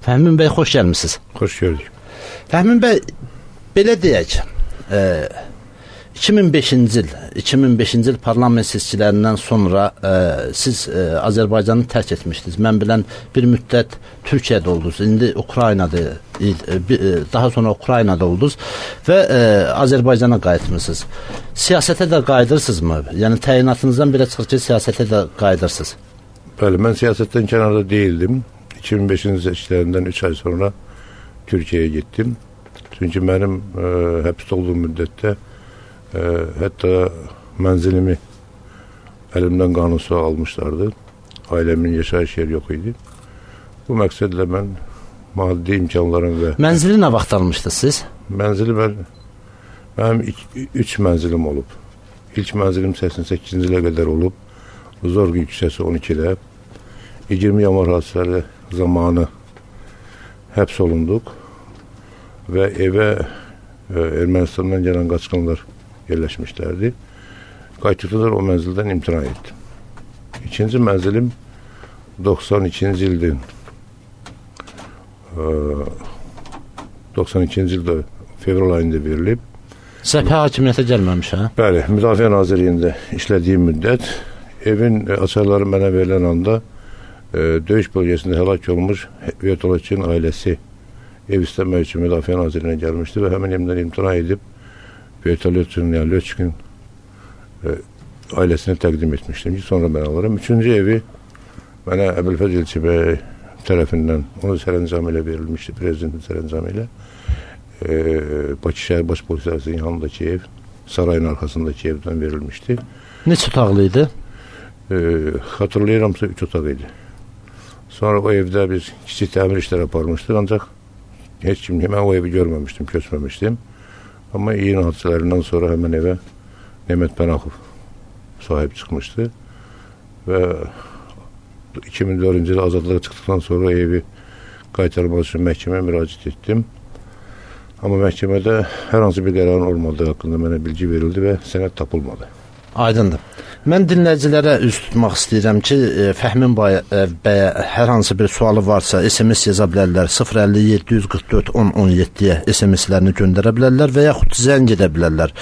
Fəhmin bəy, xoş gəlmisiniz. Xoş gördük. Fəhmin bəy, belə deyək, 2005-ci il parlament seçkilərindən sonra siz Azərbaycanı tərk etmişdiniz. Mən bilən bir müddət Türkiyədə oldunuz, indi Ukraynada, daha sonra Ukraynada oldunuz və Azərbaycana qayıtmışsınız. Siyasətə də qayıdırsınızmı? Yəni təyinatınızdan belə çıxır ki, siyasətə də qayıdırsınız. Bəli, mən siyasətdən kənarda deyildim. 2005-ci seçkilərindən 3 ay sonra Türkiyəyə getdim. Çünki mənim həbsdə olduğum müddətdə hətta mənzilimi əlimdən qanunsuz almışlardı. Ailəmin yaşayış yeri yox idi. Bu məqsədlə mən maddi imkanlarım və... Mənzili nə vaxt almışdınız siz? Mənzili mənim 3 mənzilim olub. İlk mənzilim 88-ci ilə qədər olub. Zorgi küçəsi 12-də 20 yanvar hadisələri zamanı həbs olunduq və evə Ermənistandan gələn qaçqınlar yerləşmişlərdi. Qayıtdılar, o mənzildən imtina etdim. İkinci mənzilim 92-ci ildə 92-ci ildə fevral ayında verilib. Səpə hakimiyyətə gəlməmiş, hə? Bəli, Müdafiə Nazirliyində işlədiyim müddət evin açarları mənə verilən anda döyüş bölgesində həlak olmuş vertolyotçunun ailəsi ev istəmək üçün Müdafiə Nazirliyinə gəlmişdi və həmin evdən imtina edib vertolyotçunun, yəni Löçkin ailəsinə təqdim etmişdim ki, sonra mən alırım. Üçüncü evi mənə Əbülfəz Elçi bəy tərəfindən, onun sərəncamı ilə verilmişdi, prezidentin sərəncamı ilə. Bakı şəhər baş polislərinin yanındakı ev, sarayın arxasındakı evdən verilmişdi. Neçə otaqlı idi? Xatırlayıramsa 3 otaq idi. Sonra o evdə biz kiçik təmir işləri aparmışdıq, ancaq heç kim, mən o evi görməmişdim, köçməmişdim. Amma iyinin hadisələrindən sonra həmən evə Nemət Pənaxov sahib çıxmışdı və 2004-cü il azadlığa çıxdıqdan sonra evi qaytarmaq üçün məhkəməyə müraciət etdim. Amma məhkəmədə hər hansı bir qərarın olmadığı haqqında mənə bilgi verildi və sənəd tapılmadı. Aydındır. Mən dinləyicilərə üz tutmaq istəyirəm ki, Fəhmin bəyə hər hansı bir sualı varsa SMS yaza bilərlər, 050-744-1017-yə SMS-lərini göndərə bilərlər və yaxud zəng edə bilərlər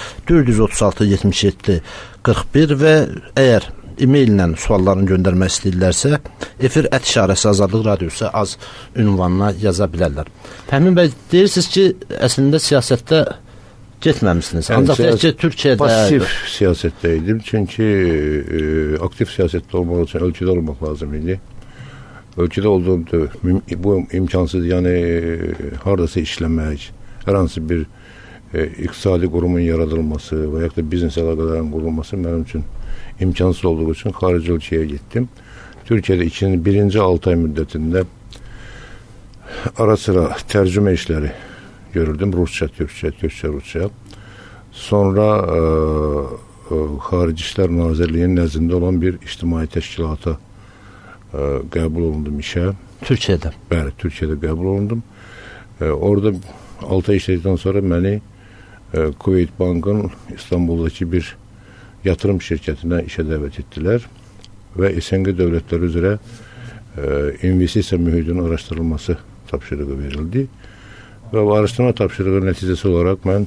436-77-41 və əgər e-maillə suallarını göndərmək istəyirlərsə, efir@azadlıq radiosu az ünvanına yaza bilərlər. Fəhmin bəy, deyirsiniz ki, əslində siyasətdə getməmişsiniz. Ancaq ki, Türkiyədə... Pasif siyasətdə idim, çünki aktiv siyasətdə olmaq üçün ölkədə olmaq lazım idi. Ölkədə olduğumda bu imkansız, yəni haradasa işləmək, hər hansı bir iqtisadi qurumun yaradılması və yaxud da biznes əlaqələrin qurulması mənim üçün imkansız olduğu üçün xarici ölkəyə getdim. Türkiyədə birinci 6 ay müddətində ara sıra tərcümə işləri görürdüm. Rusça, Türkçə, Rusça. Sonra Xarici İşlər Nazirliyinin nəzdində olan bir ictimai təşkilata qəbul olundum işə. Türkiyədə? Bəli, Türkiyədə qəbul olundum. Orada 6 ay işlədikdən sonra məni Kuveyt Bank'ın İstanbul'dakı bir yatırım şirkətinə işə dəvət etdilər və SNG dövlətləri üzrə investisiya mühitinin araşdırılması tapşırığı verildi. Və bu araşdırma tapşırığı nəticəsi olaraq mən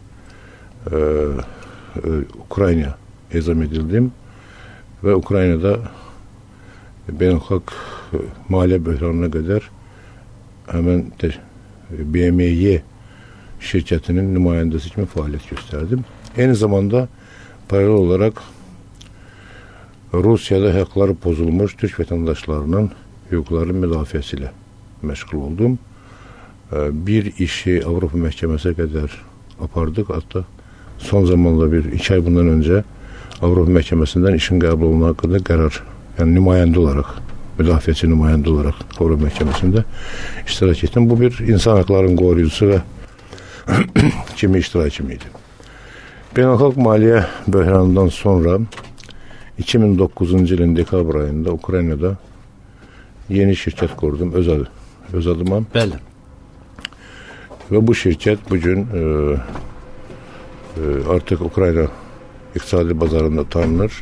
Ukraynaya ezam edildim və Ukraynada beynəlxalq maliyyə böhranına qədər həmən BMY şirkətinin nümayəndəsi kimi fəaliyyət göstərdim. Eyni zamanda paralel olaraq Rusiyada hüquqları pozulmuş Türk vətəndaşlarının hüquqlarının müdafiəsi ilə məşğul oldum. Bir işi Avropa məhkəməsinə qədər apardıq. Hatta son zamanla 2 ay bundan öncə Avropa məhkəməsindən işin qəbul olunma haqqında qərar, yəni nümayəndə olaraq, müdafiəçi nümayəndə olaraq Avropa məhkəməsində iştirak etdim. Bu bir insan hüquqlarının qoruyucusu və kimi iştirakım idi. Beynəlxalq maliyyə böhranından sonra 2009-cu ilin dekabr ayında Ukraynada yeni şirkət qurdum öz adıma. Bəli. Və bu şirkət bugün artıq Ukrayna iqtisadi bazarında tanınır.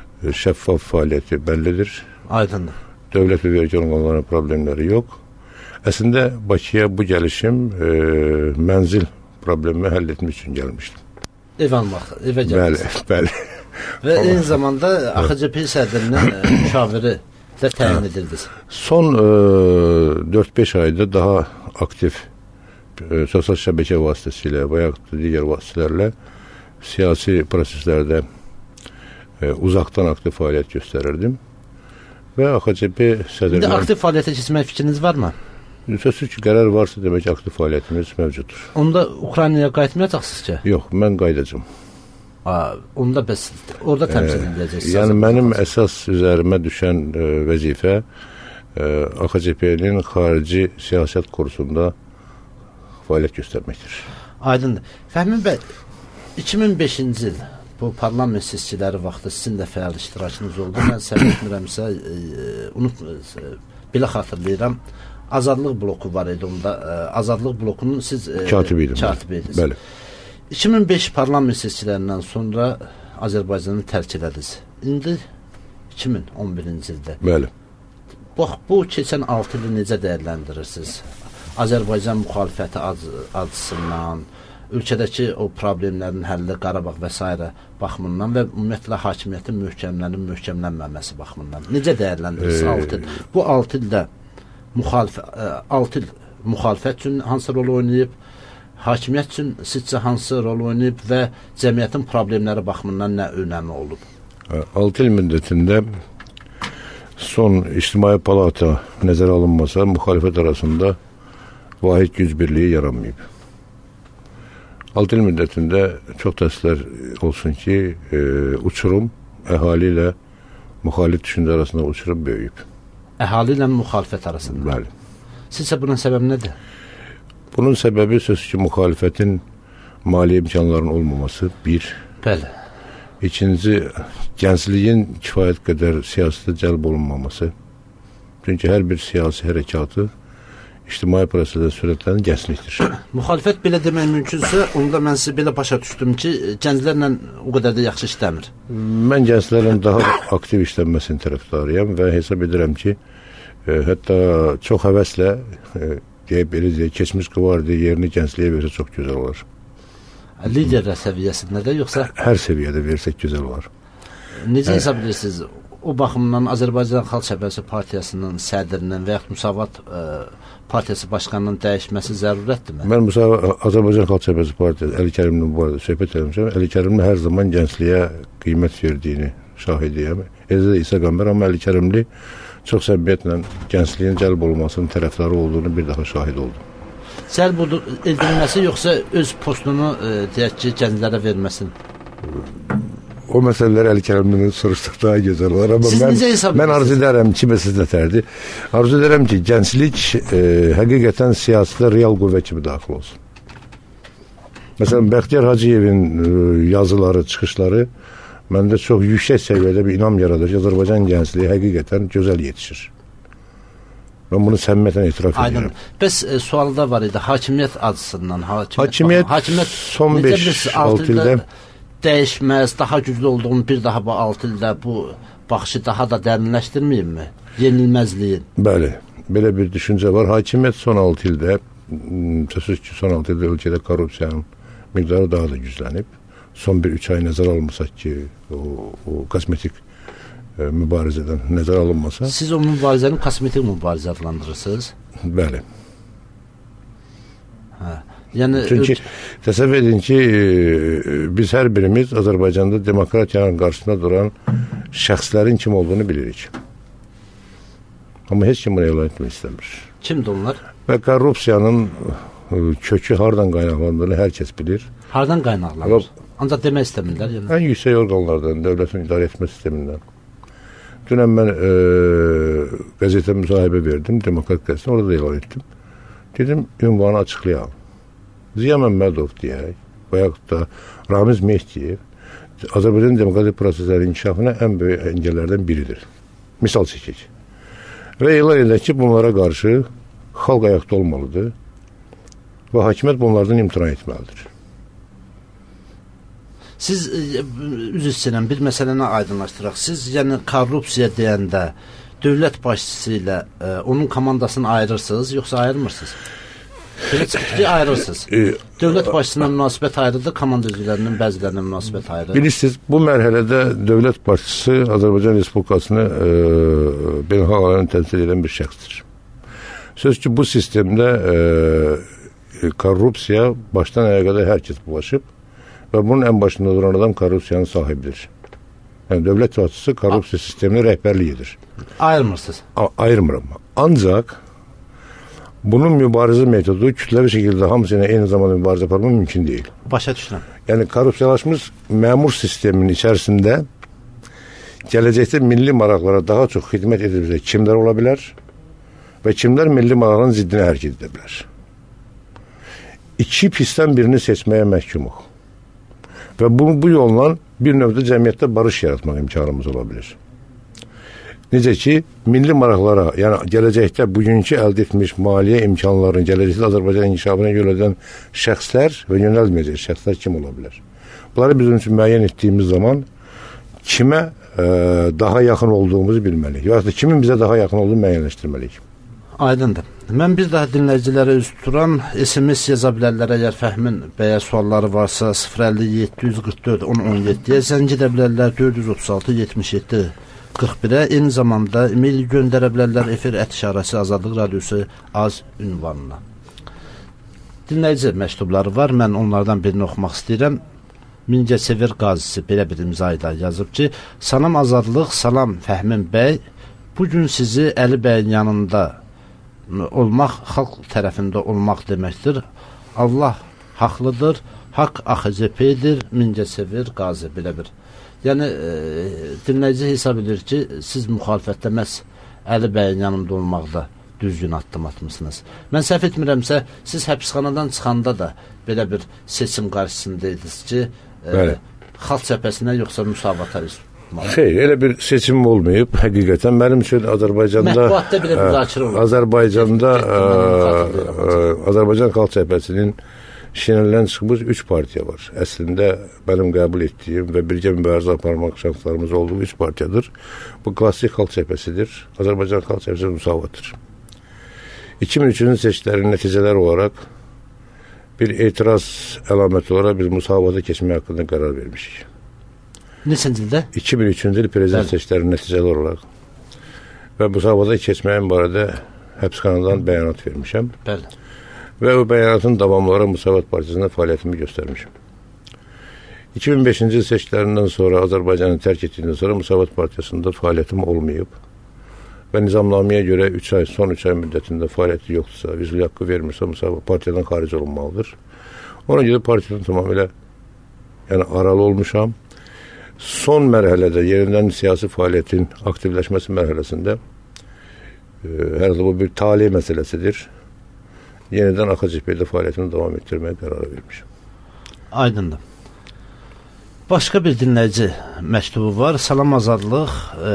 Şəffaf fəaliyyəti bəllidir. Aydındır. Dövlət və vergi orqanlarının problemləri yox. Əslində Bakıya bu gəlişim mənzil problemini həll etmək üçün gəlmişdim. Ev almaq, evə gəlmişdim. Bəli. Və eyni zamanda AXCP sədrinin müşaviri də təyin edildiniz. Son 4-5 ayda daha aktiv sosial şəbəkə vasitəsilə və yaxud digər vasitələrlə siyasi proseslərdə uzaqdan aktiv fəaliyyət göstərirdim. Və AXCP sədrinin... İndi aktiv fəaliyyətə keçmək fikriniz varmı? Sözsüz ki, qərar varsa demək ki, aktiv fəaliyyətimiz mövcuddur. Onda Ukraynaya qayıtmayacaqsınız ki? Yox, mən qayıdacağım. Onda bəs orada təmsil edəcəksiniz. Yəni mənim əsas üzərimə düşən vəzifə AXCP-nin xarici siyasət kursunda fəaliyyət göstərməkdir. Aydındır. Fəhmin bəy, 2005-ci il bu parlament seçkiləri vaxtı sizin də fəal iştirakınız oldu. Mən səhv etmirəmsə, belə xatırlayıram, Azadlıq bloku var idi onda. Azadlıq blokunun siz katibi idiniz. Bəli. 2005 parlament seçkilərindən sonra Azərbaycanı tərk elədiniz. İndi 2011-ci ildə. Bəli. Bax, bu keçən 6 ili necə dəyərləndirirsiniz? Azərbaycan müxalifəti açısından, ölkədəki o problemlərin həlli, Qarabağ və s. baxımından və ümumiyyətlə hakimiyyətin möhkəmlənməməsi baxımından. Necə dəyərləndirirsiniz 6 il? Bu 6 ildə 6 il müxalifət üçün hansı rol oynayıb, hakimiyyət üçün sizcə hansı rol oynayıb və cəmiyyətin problemləri baxımından nə önəmi olub? 6 il müddətində son İctimai Palata nəzərə alınmasa, müxalifət arasında vahid güc birliyi yaranmayıb. 6 il müddətində çox təəssüflər olsun ki, uçurum əhali ilə müxalif düşüncə arasında uçurum böyüyüb. Əhali ilə müxalifət arasında? Bəli. Sizcə bunun səbəbi nədir? Bunun səbəbi sözsüz ki, müxalifətin maliyyə imkanlarının olmaması, bir. Bəli. İkinci, gəncliyin kifayət qədər siyasətə cəlb olunmaması. Çünki hər bir siyasi hərəkatı ictimai prosesdə sürətlənən gənclikdir. Müxalifət belə demək mümkünsə, onda mən sizə belə başa düşdüm ki, gənclərlə o qədər də yaxşı işləmir. Mən gənclərin daha aktiv işlənməsinin tərəfdarıyam və hesab edirəm ki, hətta çox həvəslə keçmiş qıvardı yerini gəncliyə versə çox gözəl olar. Liderlər səviyyəsində də, yoxsa? Hər səviyyədə versək gözəl olar. Necə hesab edirsiniz? O baxımdan Azərbaycan Xalq Cəbhəsi Partiyasının sədrinin və yaxud Müsavat Partiyası başqanının dəyişməsi zərurətdirmi? Mən Azərbaycan Xalq Cəbhəsi Partiyası Əli Kərimli bu arada söhbət etmişəm. Əli Kərimli hər zaman gəncliyə qiymət verdiyini şahidiyəm. Eləcə də İsa Qəmbər, amma Əli Kərimli çox səmimiyyətlə gəncliyin cəlb olunmasının tərəfdarı olduğunu bir daha şahid oldum. Cəlb edilməsi yoxsa öz postunu deyək ki, gənclərə verməsin? O məsələləri Əli Kərimli'nin soruşduq daha gözəl olar. Amma mən arzu edərəm ki, sizlətərdi. Arzu edərəm ki, gənclik həqiqətən siyasətdə real qüvvə kimi daxil olsun. Məsələn, Bəxtiyar Hacıyevin yazıları, çıxışları məndə çox yüksək səviyyədə bir inam yaradır ki, Azərbaycan gəncliyi həqiqətən gözəl yetişir. Mən bunu səmimiyyətlə etiraf edirəm. Bəs sualda var idi, hakimiyyət açısından. Hakimiyyət son 5-6 ildə dəyişməz, daha güclü olduğunu bir daha bu 6 ildə bu baxışı daha da dərinləşdirməyimmi? Yenilməzliyin. Bəli, belə bir düşüncə var. Hakimiyyət son 6 ildə, sözsüz ki, son 6 ildə ölkədə korrupsiyanın miqdarı daha da güclənib. Son bir 3 ay nəzərə alınmasaq ki, o kosmetik mübarizədən nəzərə alınmasa. Siz o mübarizəni kosmetik mübarizə adlandırırsınız? Bəli. Yəni, çünki təsəvvür edin ki, biz hər birimiz Azərbaycanda demokratiyanın qarşısında duran şəxslərin kim olduğunu bilirik. Amma heç kim bunu elan etmək istəmir. Kimdir onlar? Və korrupsiyanın kökü hardan qaynaqlandığını hər kəs bilir. Hardan qaynaqlanır? Ancaq demək istəmirlər. Yəni. Ən yüksək orqanlardan, dövlətin idarə etmə sistemindən. Dünən mən qəzetə müsahibə verdim, Demokrat qəzetini, orada da elan etdim. Dedim, ünvanı açıqlayalım. Ziya Məmmədov deyək, və yaxud da Ramiz Mehdiyev Azərbaycan demokratik proseslərin inkişafına ən böyük əngəllərdən biridir. Misal çəkək. Və elan edək ki, bunlara qarşı xalq ayaqda olmalıdır və hakimiyyət bunlardan imtina etməlidir. Siz, üzr istəyirəm, bir məsələni aydınlaşdıraq. Siz, yəni, korrupsiya deyəndə dövlət başçısı ilə onun komandasını ayırırsınız, yoxsa ayırmırsınız? Belə çıxır ki, ayırırsınız. Dövlət başçısına münasibət ayrıdır, komanda üzvlərinin bəzilərinə münasibət ayrıdır. Bilirsiniz, bu mərhələdə dövlət başçısı Azərbaycan Respublikasını beynəlxalq aləmdə təmsil edən bir şəxsdir. Söz ki, bu sistemdə korrupsiya başdan ayağa qədər hər kəs bulaşıb və bunun ən başında duran adam korrupsiyanın sahibidir. Yəni, dövlət başçısı korrupsiya sistemini rəhbərlik edir. Ayırmırsınız? Ayırmıram. Ancaq bunun mübarizə metodu kütləvi şəkildə hamısına eyni zamanda mübarizə aparmaq mümkün deyil. Başa düşürəm. Yəni, korrupsiyalaşmış məmur sisteminin içərisində gələcəkdə milli maraqlara daha çox xidmət ediləcək kimlər ola bilər və kimlər milli maraqların ziddinə hərəkət edə bilər. İki pisdən birini seçməyə məhkumuq. Və bu yolla bir növdə cəmiyyətdə barış yaratmaq imkanımız ola bilir. Necə ki, milli maraqlara, yəni gələcəkdə bugünkü əldə etmiş maliyyə imkanlarının gələcəkdə Azərbaycan inkişafına yönəldən şəxslər və yönəlməyəcək şəxslər kim ola bilər? Bunları bizim üçün müəyyən etdiyimiz zaman kimə daha yaxın olduğumuzu bilməliyik. Və ya kimin bizə daha yaxın olduğunu müəyyənləşdirməliyik. Aydındır. Mən bir daha dinləyicilərə üz tuturam. SMS yaza bilərlər, əgər Fəhmin bəyə sualları varsa 050-744-1017-yə zəng edə bilərlər, 436-77-41-ə. Eyni zamanda e-mail göndərə bilərlər efir@şarəsi Azadlıq Radiosu az ünvanına. Dinləyici məktubları var. Mən onlardan birini oxumaq istəyirəm. Mingəçevir qazisi belə bir imza ilə yazıb ki, salam Azadlıq, salam Fəhmin bəy. Bugün sizi Əli bəyin yanında olmaq, xalq tərəfində olmaq deməkdir. Allah haqlıdır, haqq AXCP-dir, Mingəçevir qazi, belə bir. Yəni, dinləyici hesab edir ki, siz müxalifətdə məhz Əli bəyin yanında olmaqda düzgün addım atmışsınız. Mən səhv etmirəmsə, siz həbsxanadan çıxanda da belə bir seçim qarşısındaydınız ki, xalq cəbhəsinə yoxsa müsavata üst. Xeyr, elə bir seçim olmayıb. Həqiqətən mənim üçün Azərbaycanda Azərbaycan Xalq Cəbhəsinin şinəlindən çıxmış 3 partiya var. Əslində mənim qəbul etdiyim və birgə mübarizə aparmaq şanslarımız olduğu 3 partiyadır. Bu klassik Xalq Cəbhəsidir. Azərbaycan Xalq Cəbhəsi müsavattır. 2003-cü seçkilərin nəticələri olaraq bir etiraz əlaməti olaraq biz müsavata keçmək haqqında qərar vermişik. Neçənci ildə? 2003-cü il prezident seçkilərinin nəticələri olaraq və müsavata keçməyin barədə həbsxanadan bəyanat vermişəm. Bəli. Və o bəyanatın davamlı olaraq Müsavat Partiyasında fəaliyyətimi göstərmişəm. 2005-ci il seçkilərindən sonra Azərbaycanı tərk etdikdən sonra Müsavat Partiyasında fəaliyyətim olmayıb və nizamnaməyə görə son 3 ay müddətində fəaliyyəti yoxdursa, üzvlük haqqı vermirsə, Müsavat Partiyadan xaric olunmalıdır. Ona görə partiyadan tamamilə aralı olmuşam. Son mərhələdə yerindən siyasi fəaliyyətin aktivləşməsi mərhələsində hər bu bir tali məsələsidir. Yenidən AXCP-də fəaliyyətini davam etdirməyə qərarı vermişəm. Aydındır. Başqa bir dinləyici məktubu var. Salam Azadlıq,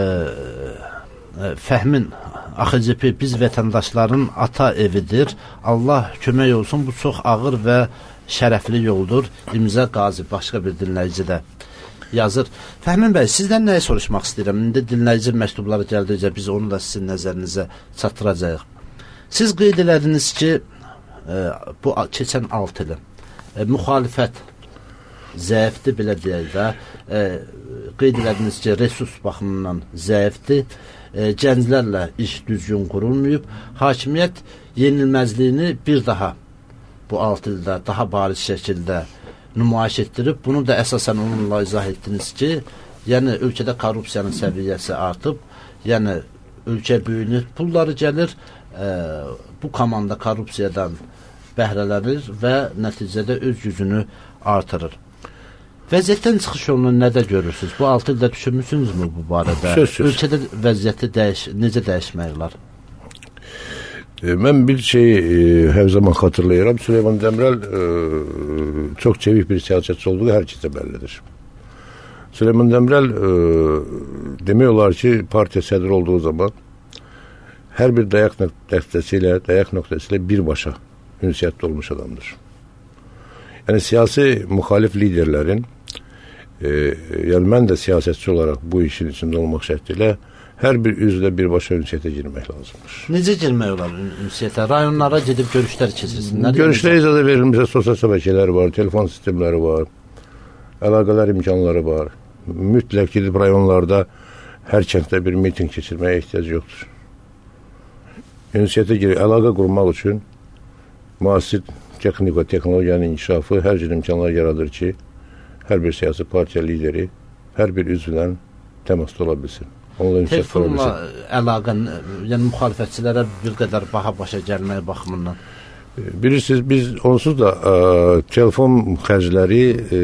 Fəhmin AXCP biz vətəndaşların ata evidir. Allah kömək olsun, bu çox ağır və şərəfli yoldur. İmza Qazi, başqa bir dinləyici də yazır. Fəhmin bəy, sizdən nəyi soruşmaq istəyirəm? İndi dinləyici məktubları gəldikcə biz onu da sizin nəzərinizə çatdıracağıq. Siz qeyd elədiniz ki, bu keçən 6 ilin müxalifət zəifdir, belə deyək də, qeyd elədiniz ki, resurs baxımından zəifdir, gənclərlə iş düzgün qurulmayıb, hakimiyyət yenilməzliyini bir daha bu 6 ildə daha bariz şəkildə nümayiş etdirib. Bunu da əsasən onunla izah etdiniz ki, yəni ölkədə korrupsiyanın səviyyəsi artıb, yəni ölkə böyünür, pulları gəlir, bu komanda korrupsiyadan bəhrələnir və nəticədə öz gücünü artırır. Vəziyyətdən çıxış yolunu nədə görürsünüz? Bu 6 ildə düşünmüsünüzmü bu barədə? Ölkədə vəziyyəti necə dəyişmək olar? Mən bir hər zaman xatırlayıram. Süleyman Demirel çox çevik bir siyasetçi olduğu hər kəsə bəllidir. Süleyman Demirel demək olar ki, partiya sədri olduğu zaman hər bir dayaq nöqtəsilə birbaşa ünsiyyətdə olmuş adamdır. Yəni siyasi müxalif liderlərin, yəni mən də siyasətçi olaraq bu işin içində olmaq şərtilə hər bir üzvlə birbaşa ünsiyyətə girmək lazımdır. Necə girmək olar ünsiyyətə? Rayonlara gedib görüşlər keçirsinlər? Görüşlərə icazə verilmişsə sosial şəbəkələr var, telefon sistemləri var, əlaqələr imkanları var. Mütləq gedib rayonlarda hər kənddə bir miting keçirməyə ehtiyac yoxdur. Ünsiyyətə girib əlaqə qurmaq üçün müasir texnologiyanın inkişafı hər cür imkanlar yaradır ki, hər bir siyasi partiya lideri hər bir üzvlə təmasda ola bilsin. Telefonla əlaqə, yəni müxalifətçilərə bir qədər baha başa gəlməyə baxımından. Bilirsiniz, biz onsuz da telefon xərcləri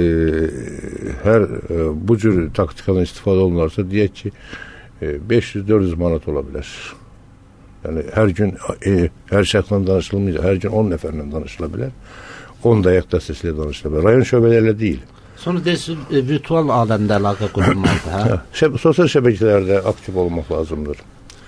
bu cür taktikadan istifadə olunarsa, deyək ki, 500-400 manat ola bilər. Yəni, hər gün hər şəxslə danışılmayacaq, hər gün 10 nəfərlə danışıla bilər, 10 dayaq dəstəsilə danışıla bilər. Rayon şöbələrlə deyil. Sonra deyirsiniz, virtual aləmdə əlaqə qurulmalıdır, hə? Sosial şəbəkələrdə aktiv olmaq lazımdır.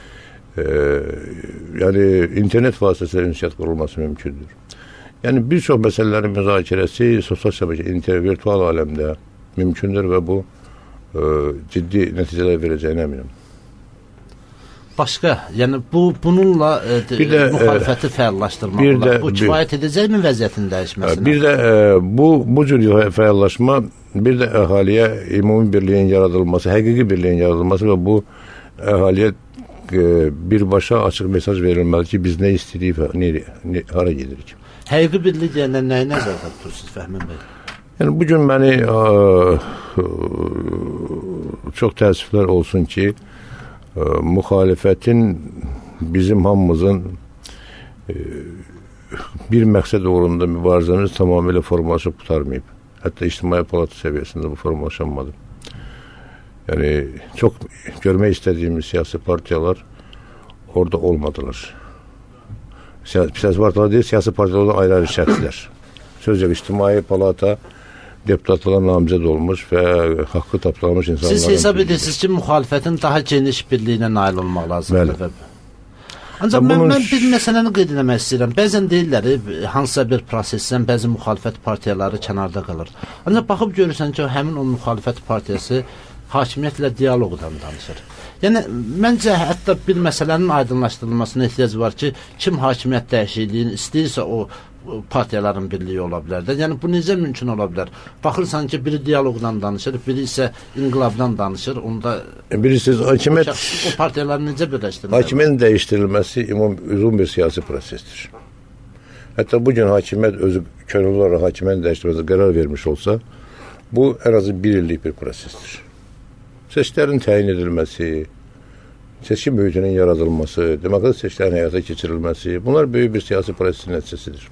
Yəni, internet vasitəsilə ünsiyyət qurulması mümkündür. Yəni, bir çox məsələlərin müzakirəsi sosial şəbəkə, virtual aləmdə mümkündür və bu ciddi nəticələr verəcəyinə əminəm. Başqa, yəni bununla müxalifəti fəallaşdırmaq olar. Bu kifayət edəcəkmi vəziyyətin dəyişməsinə? Bir də bu cür fəallaşma, bir də əhaliyə ümumi birliyin yaradılması, həqiqi birliyin yaradılması və bu əhaliyə birbaşa açıq mesaj verilməli ki, biz nə istəyirik və hara gedirik. Həqiqi birlik deyəndə nəyi nəzərdə tutursunuz Fəhmin bəy? Yəni, bugün məni çox təəssüflər olsun ki, müxalifətin bizim hamımızın bir məqsəd uğrunda mübarizəmiz tamamilə formalaşıb qutarmayıb. Hətta ictimai palata səviyyəsində bu formalaşanmadı. Yəni, çox görmək istədiyimiz siyasi partiyalar orada olmadılar. Siyasi partiyalar deyil, siyasi partiyalardan ayrı-ayrı şəxslər. Sözcə, ictimai palata deputatlığa namizəd olmuş və haqqı tapdalamış insanlar. Siz hesab edirsiniz ki, müxalifətin daha geniş birliyinə nail olmaq lazımdır. Ancaq mən bir məsələni qeyd etmək istəyirəm. Bəzən deyirlər, hansısa bir prosesdən bəzi müxalifət partiyaları kənarda qalır. Ancaq baxıb görürsən ki, həmin o müxalifət partiyası hakimiyyətlə diyaloqdan danışır. Yəni, məncə hətta bir məsələnin aydınlaşdırılmasına ehtiyac var ki, kim hakimiyyət dəyişikliyi istəyirsə o partiyaların birliyi ola bilər də. Yəni, bu necə mümkün ola bilər? Baxırsan ki, biri diyaloqdan danışır, biri isə inqilabdan danışır. Onda bilirsiniz, hakimiyyət o partiyaları necə birləşdirir? Hakimiyyətin dəyişdirilməsi uzun bir siyasi prosesdir. Hətta bugün hakimiyyət özü könüllü olaraq hakimiyyətin dəyişdirilməsi qərar vermiş olsa, bu ən azı bir illik bir prosesdir. Seçkilərin təyin edilməsi, seçki mühitinin yaradılması, demokratik seçkilərin həyata keçirilməsi, bunlar böyük bir siyasi prosesin nəticəsidir.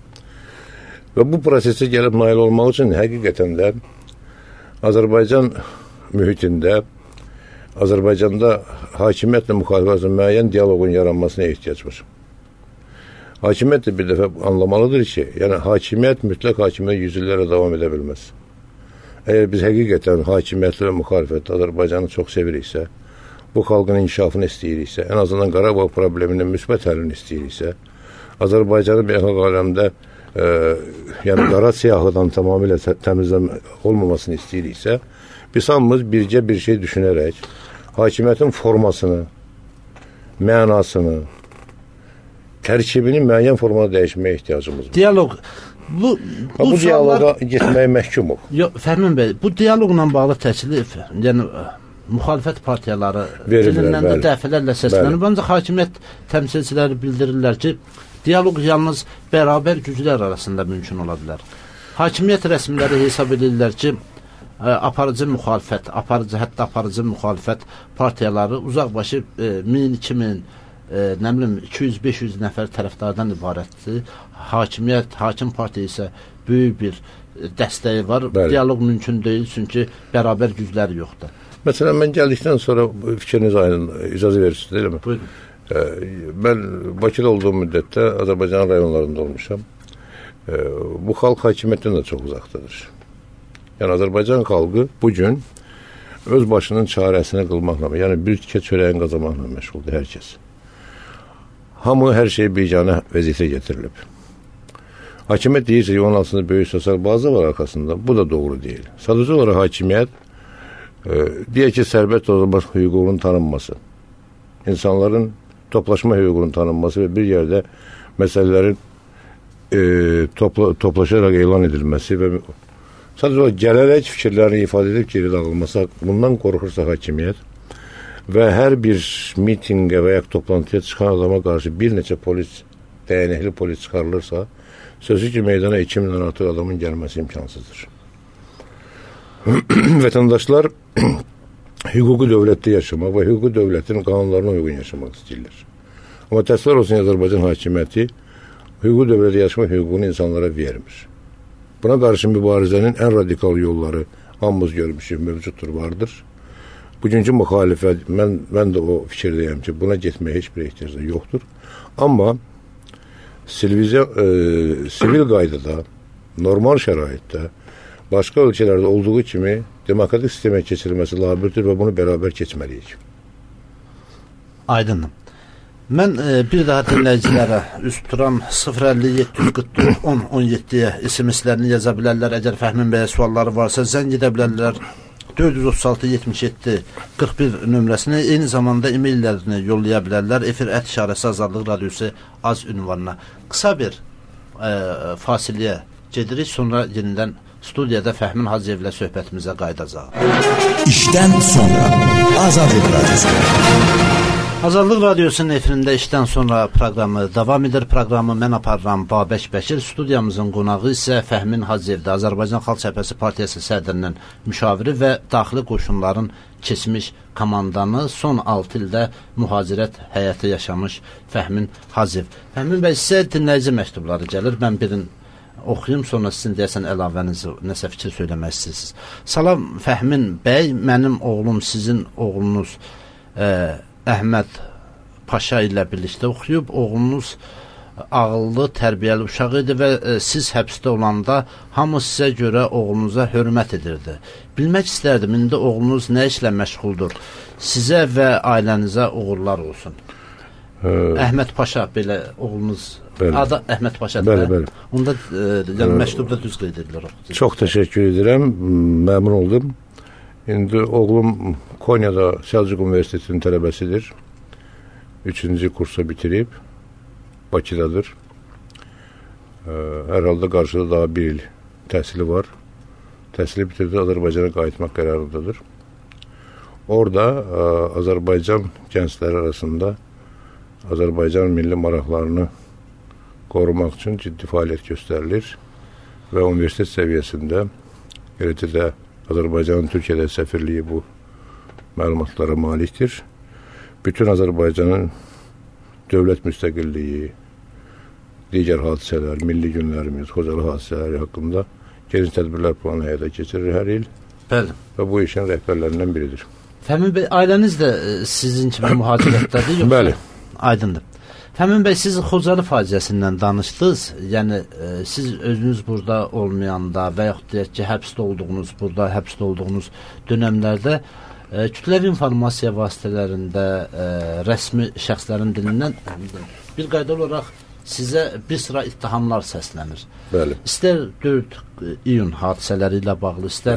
Və bu prosesə gəlib nail olmaq üçün həqiqətən də Azərbaycan mühitində, Azərbaycanda hakimiyyətlə müxalifət müəyyən dialoqun yaranmasına ehtiyac var. Hakimiyyət də bir dəfə anlamalıdır ki, yəni hakimiyyət, mütləq hakimiyyət 100 illərə davam edə bilməz. Əgər biz həqiqətən hakimiyyətli və müxalifət Azərbaycanı çox seviriksə, bu xalqın inkişafını istəyiriksə, ən azından Qarabağ probleminin müsbət həlini istəyiriksə, Azərbaycanın beynəlxalq aləmdə yəni qara siyahıdan tamamilə təmizlənmə olmamasını istəyiriksə, biz hamımız bircə bir şey düşünərək hakimiyyətin formasını, mənasını, tərkibini müəyyən formada dəyişməyə ehtiyacımız var. Diyaloq. Bu diyaloqa getməyə məhkumuq. Fəhmin bəy, bu diyaloqla bağlı təklif, yəni müxalifət partiyaları dilindən də dəfələrlə səslənib, ancaq hakimiyyət təmsilçiləri bildirirlər ki, diyaloq yalnız bərabər güclər arasında mümkün ola bilər. Hakimiyyət rəsmiləri hesab edirlər ki, aparıcı müxalifət partiyaları uzaqbaşı 1000, 2000, 200-500 nəfər tərəfdardan ibarətdir. Hakimiyyət, hakim partiya isə böyük bir dəstəyi var. Diyaloq mümkün deyil, çünki bərabər güclər yoxdur. Məsələn, mən gəldikdən sonra fikriniz icazə verirsiniz, deyil mi? Buyurun. Mən Bakıda olduğum müddətdə Azərbaycan rayonlarında olmuşam. Bu xalq hakimiyyətdən də çox uzaqdadır. Yəni, Azərbaycan xalqı bugün öz başının çarəsini qılmaqla, yəni bir tikə çörəyin qazanmaqla məşğuldur hər kəs. Hamı hər şey biganə vəziyyətə getirilib. Hakimiyyət deyirsə ki, onun altında böyük sosial bazı var arxasında. Bu da doğru deyil. Sadəcə olaraq hakimiyyət deyək ki, sərbəst olmaq hüququnun tanınması. insanların toplaşma hüququnun tanınması və bir yerdə məsələlərin toplaşaraq elan edilməsi və sadəcə gələrək fikirlərini ifadə edib geri dağılması, bundan qorxursa hakimiyyət və hər bir mitinqə və ya toplantıya çıxan adama qarşı bir neçə polis, dəyənəkli polis çıxarılırsa, sözü ki, meydana 2000-dən artıq adamın gəlməsi imkansızdır. Vətəndaşlar hüquqi dövlətdə yaşamaq və hüquqi dövlətin qanunlarına uyğun yaşamaq istəyirlər. Amma təsvir olsun, Azərbaycan hakimiyyəti hüquqi dövlətdə yaşamaq hüququnu insanlara vermir. Buna qarşı mübarizənin ən radikal yolları hamımız görmüşük, mövcuddur, vardır. Bugünkü müxalifət, mən də o fikirdəyəm ki, buna getməyə heç bir ehtiyac yoxdur. Amma sivil qaydada, normal şəraitdə, başqa ölkələrdə olduğu kimi demokratik sistemə keçirilməsi labüddür və bunu bərabər keçməliyik. Aydınım. Mən bir daha dinləyicilərə üst turan 050-744-10-17-yə SMS-lərini yaza bilərlər. Əgər Fəhmin bəyə sualları varsa, zəng edə bilərlər. 436-77-41 nömrəsini, eyni zamanda e-maillərini yollaya bilərlər. efir@azadlıq radiosu az ünvanına. Qısa bir fasiləyə gedirik, sonra yenidən studiyada Fəhmin Hacıyevlə söhbətimizə qayıdacaq. İşdən sonra Azadlıq radiosu. Azadlıq radiosunun efirində işdən sonra proqramı davam edir. Proqramı mən aparıram Babək Bəkir. Studiyamızın qonağı isə Fəhmin Hacıyevdir. Azərbaycan Xalq Cəbhəsi Partiyası sədrinin müşaviri və daxili qoşunların keçmiş komandanı, son 6 ildə mühacirət həyatı yaşamış Fəhmin Hacıyev. Fəhmin bəy, sizə dinləyici məktubları gəlir. Mən birini oxuyum, sonra sizin deyəsən əlavənizi, nəsə fikir söyləmək istəyirsiniz. Salam Fəhmin bəy, mənim oğlum sizin oğlunuz Əhməd Paşa ilə birlikdə oxuyub. Oğlunuz ağıllı, tərbiyəli uşaq idi və siz həbsdə olanda hamı sizə görə oğlunuza hörmət edirdi. Bilmək istərdim, indi oğlunuz nə işlə məşğuldur? Sizə və ailənizə uğurlar olsun. Əhməd Paşa, belə oğlunuz, adı Əhməd Paşadır. Bəli, bəli. Onda məktubda düz qeyd edilir. Çox təşəkkür edirəm, məmnun oldum. İndi oğlum Konya'da Səlcuq Universitetinin tələbəsidir. 3-cü kursa bitirib, Bakıdadır. Hər halda qarşıda daha bir il təhsili var. Təhsili bitirdi, Azərbaycana qayıtmaq qərarındadır. Orada Azərbaycan gəncləri arasında Azərbaycan milli maraqlarını qorumaq üçün ciddi fəaliyyət göstərilir və universitet səviyyəsində, eləcə də Azərbaycanın Türkiyədə səfirliyi bu məlumatlara malikdir. Bütün Azərbaycanın dövlət müstəqilliyi, digər hadisələr, milli günlərimiz, Xocalı hadisələri haqqında geniş tədbirlər planı həyata keçirir hər il. Bəli. Və bu işin rəhbərlərindən biridir. Fəhmin bəy, ailəniz də sizin kimi mühacirətdədir, yoxsa? Bəli. Aydındır. Fəhmin bəy, siz Xocalı faciəsindən danışdınız. Yəni, siz özünüz burada olmayanda və yaxud deyək ki, həbsdə olduğunuz dönəmlərdə kütləvi informasiya vasitələrində rəsmi şəxslərin dilindən bir qayda olaraq sizə bir sıra ittihamlar səslənir. Bəli. İstər 4 iyun hadisələri ilə bağlı, istər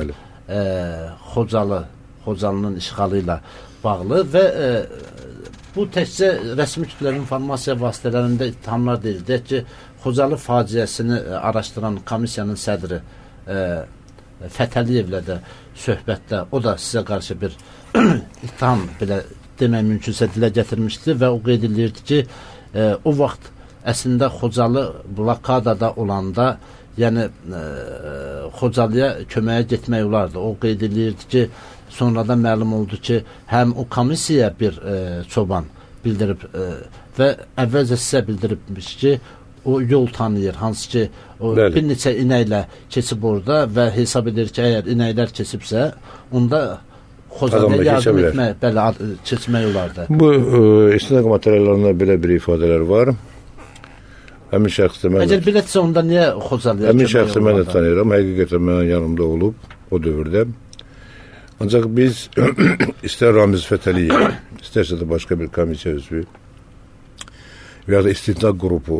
Xocalının işğalı ilə bağlı və bu təkcə rəsmi kütləvi informasiya vasitələrində ittihamlar deyil. Deyək ki, Xocalı faciəsini araşdıran komissiyanın sədri Fətəliyevlə də söhbətdə, o da sizə qarşı bir ittiham, belə demək mümkünsə, dilə gətirmişdi və o qeyd edirdi ki, o vaxt əslində Xocalı blokadada olanda, yəni Xocalıya köməyə getmək olardı. O qeyd edirdi ki, sonradan məlum oldu ki, həm o komissiyaya bir çoban bildirib və əvvəlcə sizə bildiribmiş ki, o yol tanıyır, hansı ki, o bir neçə inəklə keçib orada və hesab edir ki, əgər inəklər keçibsə, onda Xocalıya yardım etmək, belə keçmək olardı. Bu istinaq materiallarında belə bir ifadələr var. Həmin şəxsdə mən... Əgər bilətsə, onda niyə Xocalıya həmin şəxsdə mən də tanıyıram, həqiqətən mənim yanımda olub o dövrdə. Ancaq biz istər Ramiz Fətəliyev, istərsə də başqa bir komissiya üzvü və ya da istinaq qrupu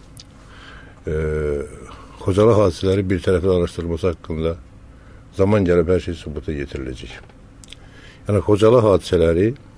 Xocalı hadisələri bir tərəfli araşdırması haqqında zaman gəlib hər şey sübuta yetiriləcək. Yəni, Xocalı hadisələri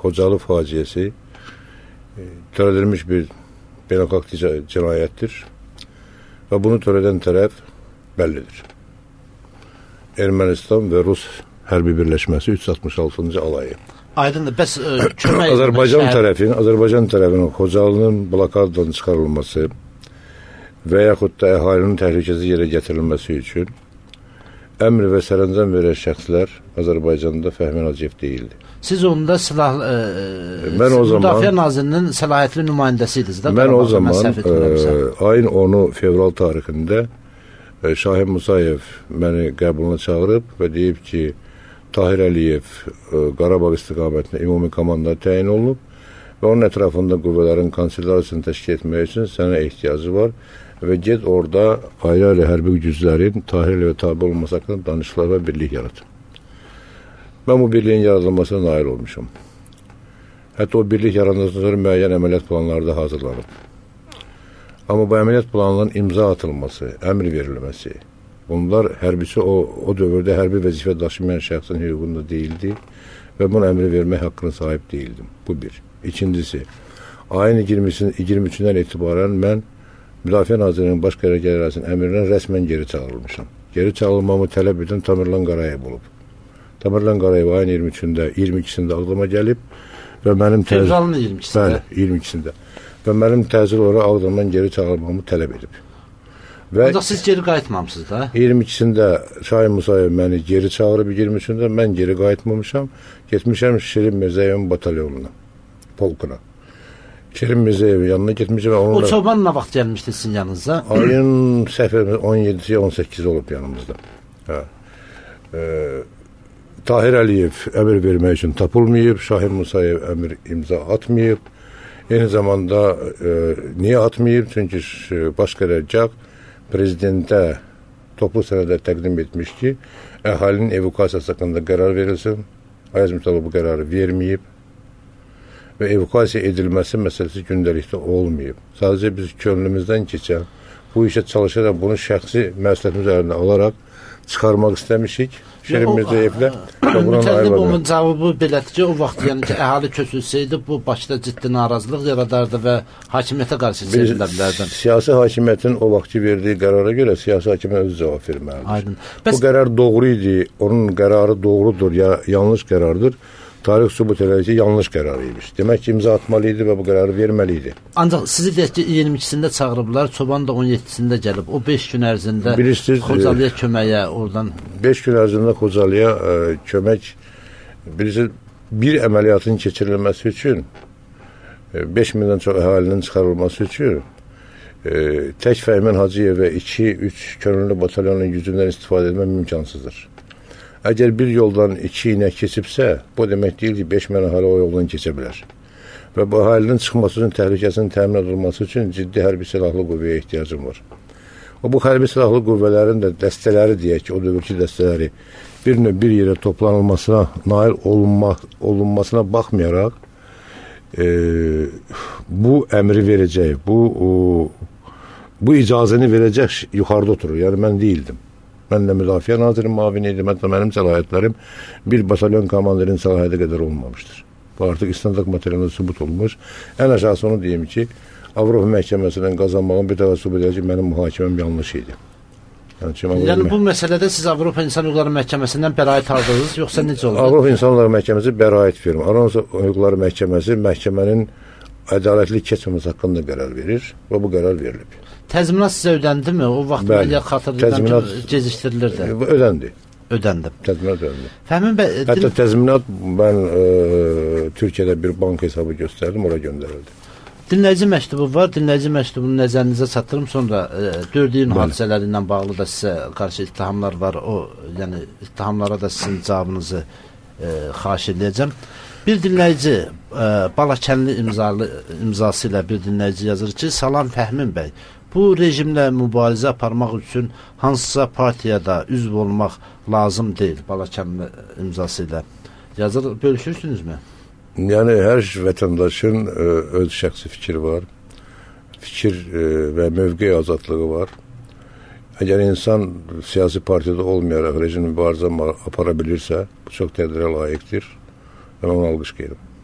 Xocalı faciəsi törədilmiş bir beynəlxalq cinayətdir və bunu törədən tərəf bəllidir. Ermənistan və Rus hərbi birləşməsi 366-cı alayı. Aydındır. Bəs kömək Azərbaycan tərəfinin Xocalının blokadadan çıxarılması və yaxud da əhalinin təhlükəsiz yerə gətirilməsi üçün əmr və sərəncam verən şəxslər Azərbaycanda Fəhmi Naciyev deyildi. Siz onda Müdafiə Nazirinin səlahiyyətli nümayəndəsi idiniz. Mən o zaman ayın 10-u fevral tarixində Şahin Musayev məni qəbuluna çağırıb və deyib ki, Tahir Əliyev Qarabağ istiqamətində ümumi komandaya təyin olunub və onun ətrafında qüvvələrin konsolidasiyasını təşkil etmək üçün sənə ehtiyacı var və get orada ayrı-ayrı hərbi güclərin Tahir Əliyevə tabi olması haqqında danışıqlar və birlik yarat. Mən bu birliyin yaradılmasına nail olmuşam. Hətta o birlik yarandıqdan sonra müəyyən əməliyyat planları da hazırlanıb. Amma bu əməliyyat planlarının imza atılması, əmr verilməsi, bunlar hərbisi o dövrdə hərbi vəzifə daşımayan şəxsin hüququnda deyildi və bunu əmri vermək haqqına sahib deyildim. Bu bir. İkincisi, ayın 23-dən etibarən mən Müdafiə Nazirinin baş qərargahının əmrindən rəsmən geri çağırılmışam. Geri çağırılmamı tələb edən Tamerlan Qarayev olub. Tamerlan Qarayev ayın 22-sində ağlıma gəlib və mənim fevralın 22-sində. Bəli, 22-sində. Və mənim təcil olaraq Ağdamdan geri çağırmamı tələb edib. Ancaq siz geri qayıtmamışsınız da? 22-sində Şahin Musayev məni geri çağırıb, 23-də mən geri qayıtmamışam. Getmişəm Şirin Mirzəyevin batalyonuna, polkuna. Şirin Mirzəyevin yanına getmişəm. O çoban nə vaxt gəlmişdi sizin yanınıza? Ayın səhv 17-ci, 18-ci olub yanımızda. Tahir Əliyev əmr vermək üçün tapılmayıb, Şahin Musayev əmr imza atmayıb. Eyni zamanda niyə atmayıb? Çünki baş qərargah prezidentə toplu sənədə təqdim etmiş ki, əhalinin evakasiyası haqqında qərar verilsin. Ayaz Mütəli bu qərarı verməyib və evakasiya edilməsi məsələsi gündəlikdə olmayıb. Sadəcə biz könlümüzdən keçən bu işə çalışaraq bunu şəxsi məsuliyyətimiz əlində alaraq çıxarmaq istəmişik. Şirin Mirzəyevlə Mütəllibovun cavabı belədir ki, o vaxt yəni ki, əhali köçülsəydi bu Bakıda ciddi narazılıq yaradardı və hakimiyyətə qarşı çevrilə bilərdi. Siyasi hakimiyyətin o vaxtki verdiyi qərara görə siyasi hakimiyyət özü cavab verməlidir. Bu qərar doğru idi, onun qərarı doğrudur ya yanlış qərardır. Tarix sübut elədi ki, yanlış qərar imiş. Demək ki, imza atmalı idi və bu qərarı verməli idi. Ancaq sizi deyək ki, 22-sində çağırıblar, Çoban da 17-sində gəlib. O 5 gün ərzində Xocalıya köməyə oradan... 5 gün ərzində Xocalıya kömək, bir əməliyyatın keçirilməsi üçün, 5.000-dən çox əhalinin çıxarılması üçün, tək Fəhmin Hacıyev və 2-3 könüllü batalyonun gücündən istifadə etmək mümkansızdır. Əgər bir yoldan 2 inək keçibsə, bu demək deyil ki, 5.000 əhali o yoldan keçə bilər. Və bu əhalinin çıxması üçün, təhlükəsinin təmin edilməsi üçün ciddi hərbi silahlı qüvvəyə ehtiyacım var. Bu hərbi silahlı qüvvələrin də dəstələri deyək ki, o dövrki dəstələri bir yerə toplanılmasına, nail olunmasına baxmayaraq bu əmri verəcək, bu icazəni verəcək yuxarıda oturur. Yəni mən deyildim. Mən də Müdafiə Nazirinin mavini idim. Hətta mənim səlahiyyətlərim bir batalyon komandirinin səlahiyyəti qədər olmamışdır. Bu artıq istintaq materialında sübut olmuş. Ən aşağısı onu deyim ki, Avropa məhkəməsindən qazanmağın bir dəfə sübut edəcək mənim mühakiməm yanlış idi. Yəni bu məsələdə siz Avropa İnsan Hüquqları Məhkəməsindən bəraət aldınız, yoxsa necə oldu? Avropa İnsan Hüquqları Məhkəməsi bəraət verir. Avropa Hüquqları Məhkəməsi məhkəmənin ədalətli keçməməsi haqqında qərar verir və bu qərar verilib. Təzminat sizə ödəndimi? O vaxt məliyə xatırlayıram ki, gecikdirilirdi. Ödəndi. Ödəndi. Təzminat ödəndi. Fəhmin bəy... Hətta təzminat mən Türkiyədə bir bank hesabı göstərdim, ora göndərildi. Dinləyici məktubu var. Dinləyici məktubunu nəzərinizə çatdırım. Sonra 4 iyun hadisələri ilə bağlı da sizə qarşı ittihamlar var. Yəni ittihamlara da sizin cavabınızı xahiş edəcəm. Bir dinləyici Balakənli imzası ilə bir dinləyici yazır ki, salam Fəhmin bəy. Bu rejimlə mübarizə aparmaq üçün hansısa partiyada üzv olmaq lazım deyil. Balakənli imzası ilə yazır. Bölüşürsünüzmü? Yəni hər vətəndaşın öz şəxsi fikri var. Fikir və mövqe azadlığı var. Əgər insan siyasi partiyada olmayaraq rejim mübarizə apara bilirsə, bu çox təqdirə layiqdir. Mən onu alqışlayıram.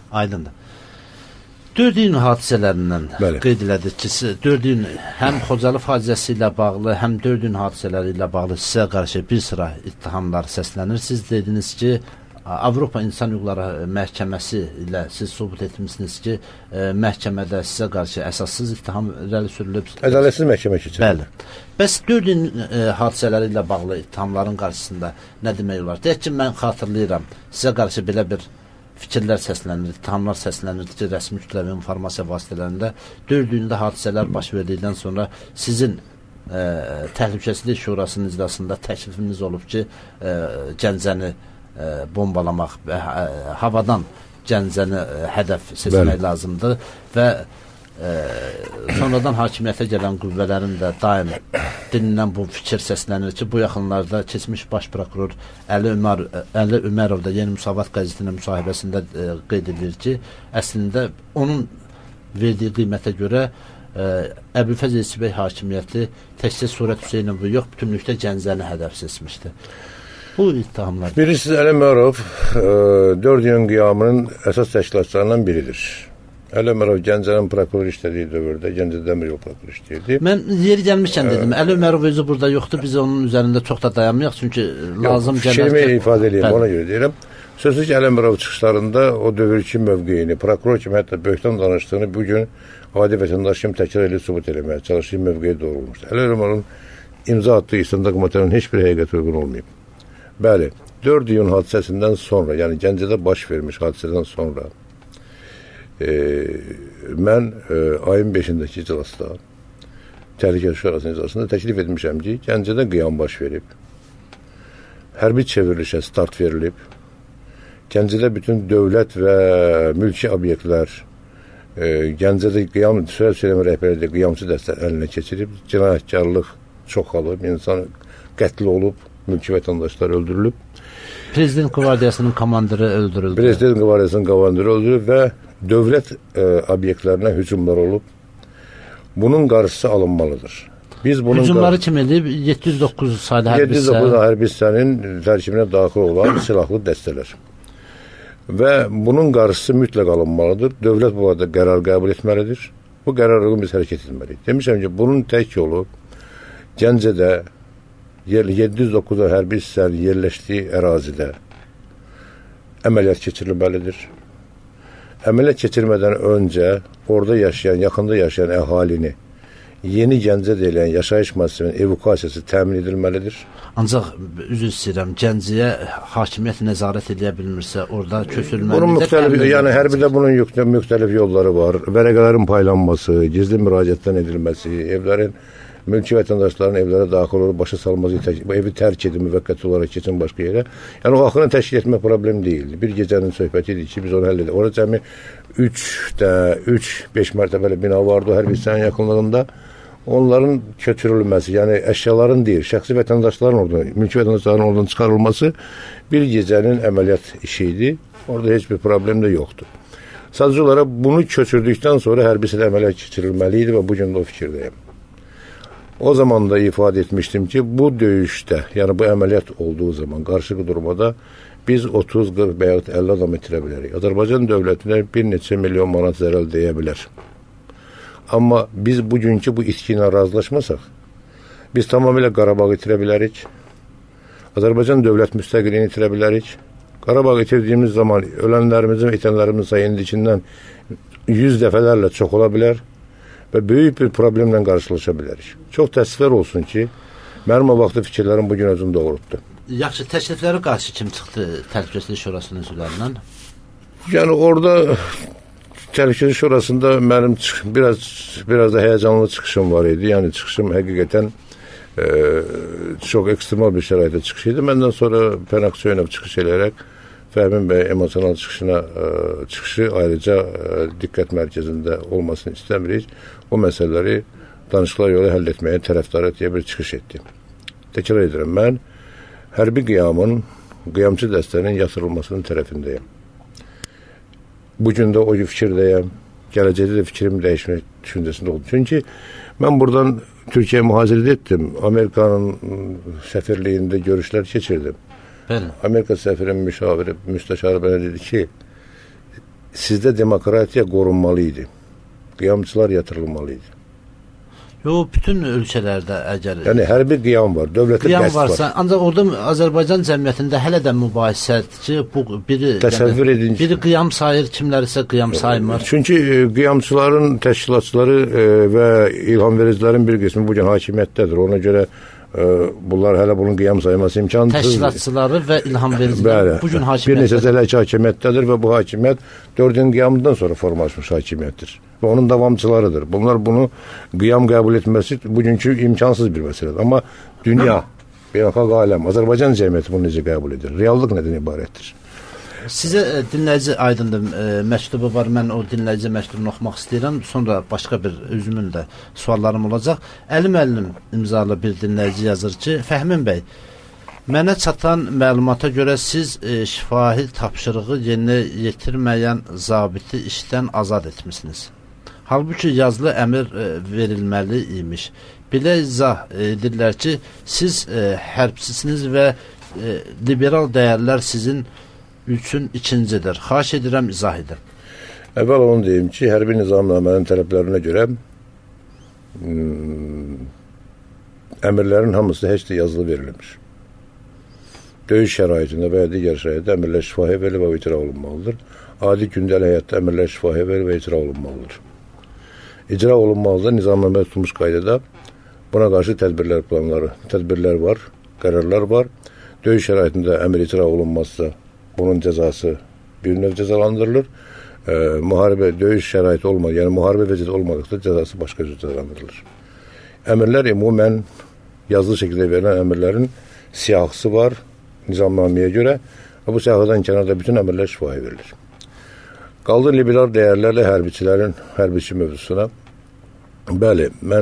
Aydındır. 4 iyun hadisələrindən qeyd elədik ki, 4 iyun həm Xocalı faciəsi ilə bağlı, həm 4 iyun hadisələri ilə bağlı sizə qarşı bir sıra ittihamlar səslənir. Siz dediniz ki, Avropa İnsan Hüquqları Məhkəməsi ilə siz sübut etmişsiniz ki, məhkəmədə sizə qarşı əsassız ittiham irəli sürülüb. Ədalətsiz məhkəmə keçirir. Bəli. Bəs 4 iyun hadisələri ilə bağlı ittihamların qarşısında nə demək olar? Deyək ki, mən xatırlayıram, sizə qarşı belə bir fikirlər səslənir, ittihamlar səslənir ki, rəsmi kütləvi informasiya vasitələrində 4 iyunda hadisələr baş verdikdən sonra sizin Təhlükəsizlik Şurasının iclasında təklifiniz olub ki, Gəncəni bombalamaq və havadan Gəncəni hədəf seçmək lazımdır və sonradan hakimiyyətə gələn qüvvələrin də daim dilindən bu fikir səslənir ki, bu yaxınlarda keçmiş baş prokuror Əli Ömərov da Yeni Müsavat qəzetinin müsahibəsində qeyd edir ki, əslində onun verdiyi qiymətə görə Əbülfəz Elçibəy hakimiyyəti təkcə Surət Hüseynov yox, bütünlükdə Gəncəni hədəf seçmişdi. Bu ittihamlar. Birisi Əli Ömərov 4 iyun qiyamının əsas təşkilatçılarından biridir. Əli Ömərov Gəncənin prokuror işlədiyi dövrdə Gəncə Dəmir Yol prokuror işləyirdi. Mən yeri gəlmişkən dedim, Əli Ömərov özü burada yoxdur, biz onun üzərində çox da dayanmayaq, çünki lazım gələrkən... Fikrimi ifadə edeyim, ona görə deyirəm. Sözsüz ki, Əli Ömərov çıxışlarında o dövrki mövqeyini, prokuror kimi hətta böyükdən danışdığını bugün adi vətəndaş kimi təkrar edib sübut eləməyə çalışdığı mövqeyi doğru olmuşdur. Əli Ömərovun imza atdığı istintaq materialının heç bir həqiqət uyğun olmayıb. Bəli, 4 iyun hadisəsindən sonra, yəni Gəncədə baş vermiş hadisədən sonra mən ayın 5-dəki iclasda, Təhlükəsizlik Şurasının iclasında təklif etmişəm ki, Gəncədə qiyam baş verib, hərbi çevrilişə start verilib, Gəncədə bütün dövlət və mülki obyektlər, Gəncədə qiyam, Surət Hüseynov rəhbərliyi qiyamçı dəstə əlinə keçirib, cinayətkarlıq çoxalıb, insan qətli olub, mülki vətəndaşlar öldürülüb. Prezident Qvardiyasının komandiri öldürüldü. Prezident Qvardiyasının komandiri öldürülüb və dövlət obyektlərinə hücumlar olub. Bunun qarşısı alınmalıdır. Biz bunun hücumları kim edib? 709 saylı hərbi hissə. 709 hərbi hissənin tərkibinə daxil olan silahlı dəstələr. Və bunun qarşısı mütləq alınmalıdır. Dövlət bu arada qərar qəbul etməlidir. Bu qərarı biz hərəkət etməliyik. Demişəm ki, bunun tək yolu Gəncədə 709 hərbi hissənin yerləşdiyi ərazidə əməliyyat keçirilməlidir. Əməliyyat keçirmədən öncə orada yaşayan, yaxında yaşayan əhalini yeni Gəncə deyilən yaşayış müəssisəsinin evakuyasiyası təmin edilməlidir. Ancaq üzr istəyirəm, Gəncəyə hakimiyyət nəzarət edə bilmirsə, orada köçürülməlidir. Bunun müxtəlif, yəni hərbidə bunun müxtəlif yolları var. Vərəqələrin paylanması, gizli müraciətdən edilməsi, evlərin mülki vətəndaşların evlərə daxil olub, başa salması, bu evi tərk edin, müvəqqəti olaraq keçin başqa yerə. Yəni o axını təşkil etmək problem deyil. Bir gecənin söhbəti idi ki, biz onu həll edək. Orada cəmi 3-5 mərtəbəli bina vardı o hərbi hissənin yaxınlığında. Onların köçürülməsi, yəni əşyaların deyil, şəxsi vətəndaşların oradan, mülki vətəndaşların oradan çıxarılması bir gecənin əməliyyat işi idi. Orada heç bir problem də yoxdur. Sadəcə olaraq bunu köçürdükdən sonra hərbi hissədə əməliyyat keçirilməli idi və bugün də o fikirdəyim. O zaman da ifadə etmişdim ki, bu döyüşdə, yəni bu əməliyyat olduğu zaman, qarşılıqlı durmada biz 30, 40 və yaxud 50 adam itirə bilərik. Azərbaycan dövlətinə bir neçə milyon manat zərər deyə bilər. Amma biz bugünkü bu itki ilə razılaşmasaq, biz tamamilə Qarabağı itirə bilərik. Azərbaycan dövlət müstəqilliyini itirə bilərik. Qarabağı itirdiyimiz zaman ölənlərimizin, itənlərimizin sayı indikindən 100 dəfələrlə çox ola bilər və böyük bir problemlə qarşılaşa bilərik. Çox təəssüflər olsun ki, mənim o vaxtı fikirlərim bugün özünü doğrultdu. Yaxşı, təklifləri qarşı kim çıxdı Təhlükəsizlik Şurasının üzvlərindən? Yəni orada Təhlükəsizlik Şurasında mənim biraz da həyəcanlı çıxışım var idi. Yəni çıxışım həqiqətən çox ekstremal bir şəraitdə çıxış idi. Məndən sonra Pənah Hüseynov çıxış edərək Fəhmin bəy emosional çıxışı ayrıca diqqət mərkəzində olmasını istəmirik. O məsələləri danışıqlar yolu həll etməyə tərəfdarı deyə bir çıxış etdi. Təkrar edirəm, mən hərbi qiyamın, qiyamçı dəstənin yatırılmasının tərəfindəyəm. Bugün də o fikirdəyəm, gələcəkdə də fikrimi dəyişmək düşüncəsində oldu. Çünki mən buradan Türkiyə mühazirət etdim, Amerikanın səfirliyində görüşlər keçirdim. Amerika səfirinin müşaviri, müstəşarı mənə dedi ki, sizdə demokratiya qorunmalı idi. Qiyamçılar yatırılmalı idi. Yox, bütün ölkələrdə əgər... Yəni, hərbi qiyam var, dövlətin qiyam qəsd var. Varsa, ancaq orada Azərbaycan cəmiyyətində hələ də mübahisədir ki, bu biri... Təsəvvür edin. Biri qiyam sayır, kimlər isə qiyam saymır. Çünki qiyamçıların təşkilatçıları və ilhamvericilərin bir qismi bugün hakimiyyətdədir. Ona görə bunlar hələ bunun qiyam sayması imkansız. Təşkilatçıları və ilhamvericilər bugün hakimiyyətdədir. Bir neçə zələk hakimiyyətdədir və bu hakimiyyət 4-ün qiyamından sonra formalaşmış hakimiyyətdir. Və onun davamçılarıdır. Bunlar bunu qiyam qəbul etməsi bugünkü imkansız bir məsələdir. Amma dünya, beynəlxalq aləm, Azərbaycan cəmiyyəti bunu necə qəbul edir? Reallıq nədən ibarətdir? Sizə dinləyici aydındır məktubu var. Mən o dinləyici məktubunu oxumaq istəyirəm. Sonra başqa bir özümün də suallarım olacaq. Əli müəllim imzalı bir dinləyici yazır ki, Fəhmin bəy, mənə çatan məlumata görə siz şifahi tapşırığı yerinə yetirməyən zabiti işdən azad etmişsiniz. Halbuki yazılı əmr verilməli imiş. Belə izah edirlər ki, siz hərbçisiniz və liberal dəyərlər sizin üçün ikincidir. Xahiş edirəm, izah edin. Əvvəl onu deyim ki, hərbi nizamnamənin tələblərinə görə əmrlərin hamısı heç də yazılı verilmiş. Döyüş şəraitində və ya digər şəraitdə əmrlər şifahi verilir və icra olunmalıdır. Adi gündəlik həyatda əmrlər şifahi verilir və icra olunmalıdır. İcra olunmalıdır, nizamnamədə tutulmuş qaydada buna qarşı tədbirlər var, qərarlar var. Döyüş şəraitində əmr icra olunmazsa bunun cəzası bir növ cəzalandırılır. Müharibə, döyüş şəraiti olmadı, yəni müharibə vəziyyəti olmadıqda cəzası başqa cür cəzalandırılır. Əmrlər ümumən yazılı şəkildə verilən əmrlərin siyahısı var nizamnaməyə görə və bu siyahıdan kənarda bütün əmrlər şifahi verilir. Qaldı liberal dəyərlərlə hərbiçi mövzusuna. Bəli, mən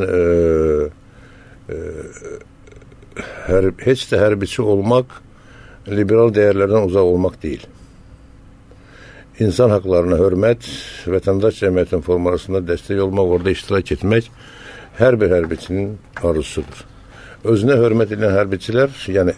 heç də hərbiçi olmaq liberal dəyərlərdən uzaq olmaq deyil. İnsan haqlarına hörmət, vətəndaş cəmiyyətin formasında dəstək olmaq, orada iştirak etmək hər bir hərbiçinin arzusudur. Özünə hörmət edən hərbiçilər, yəni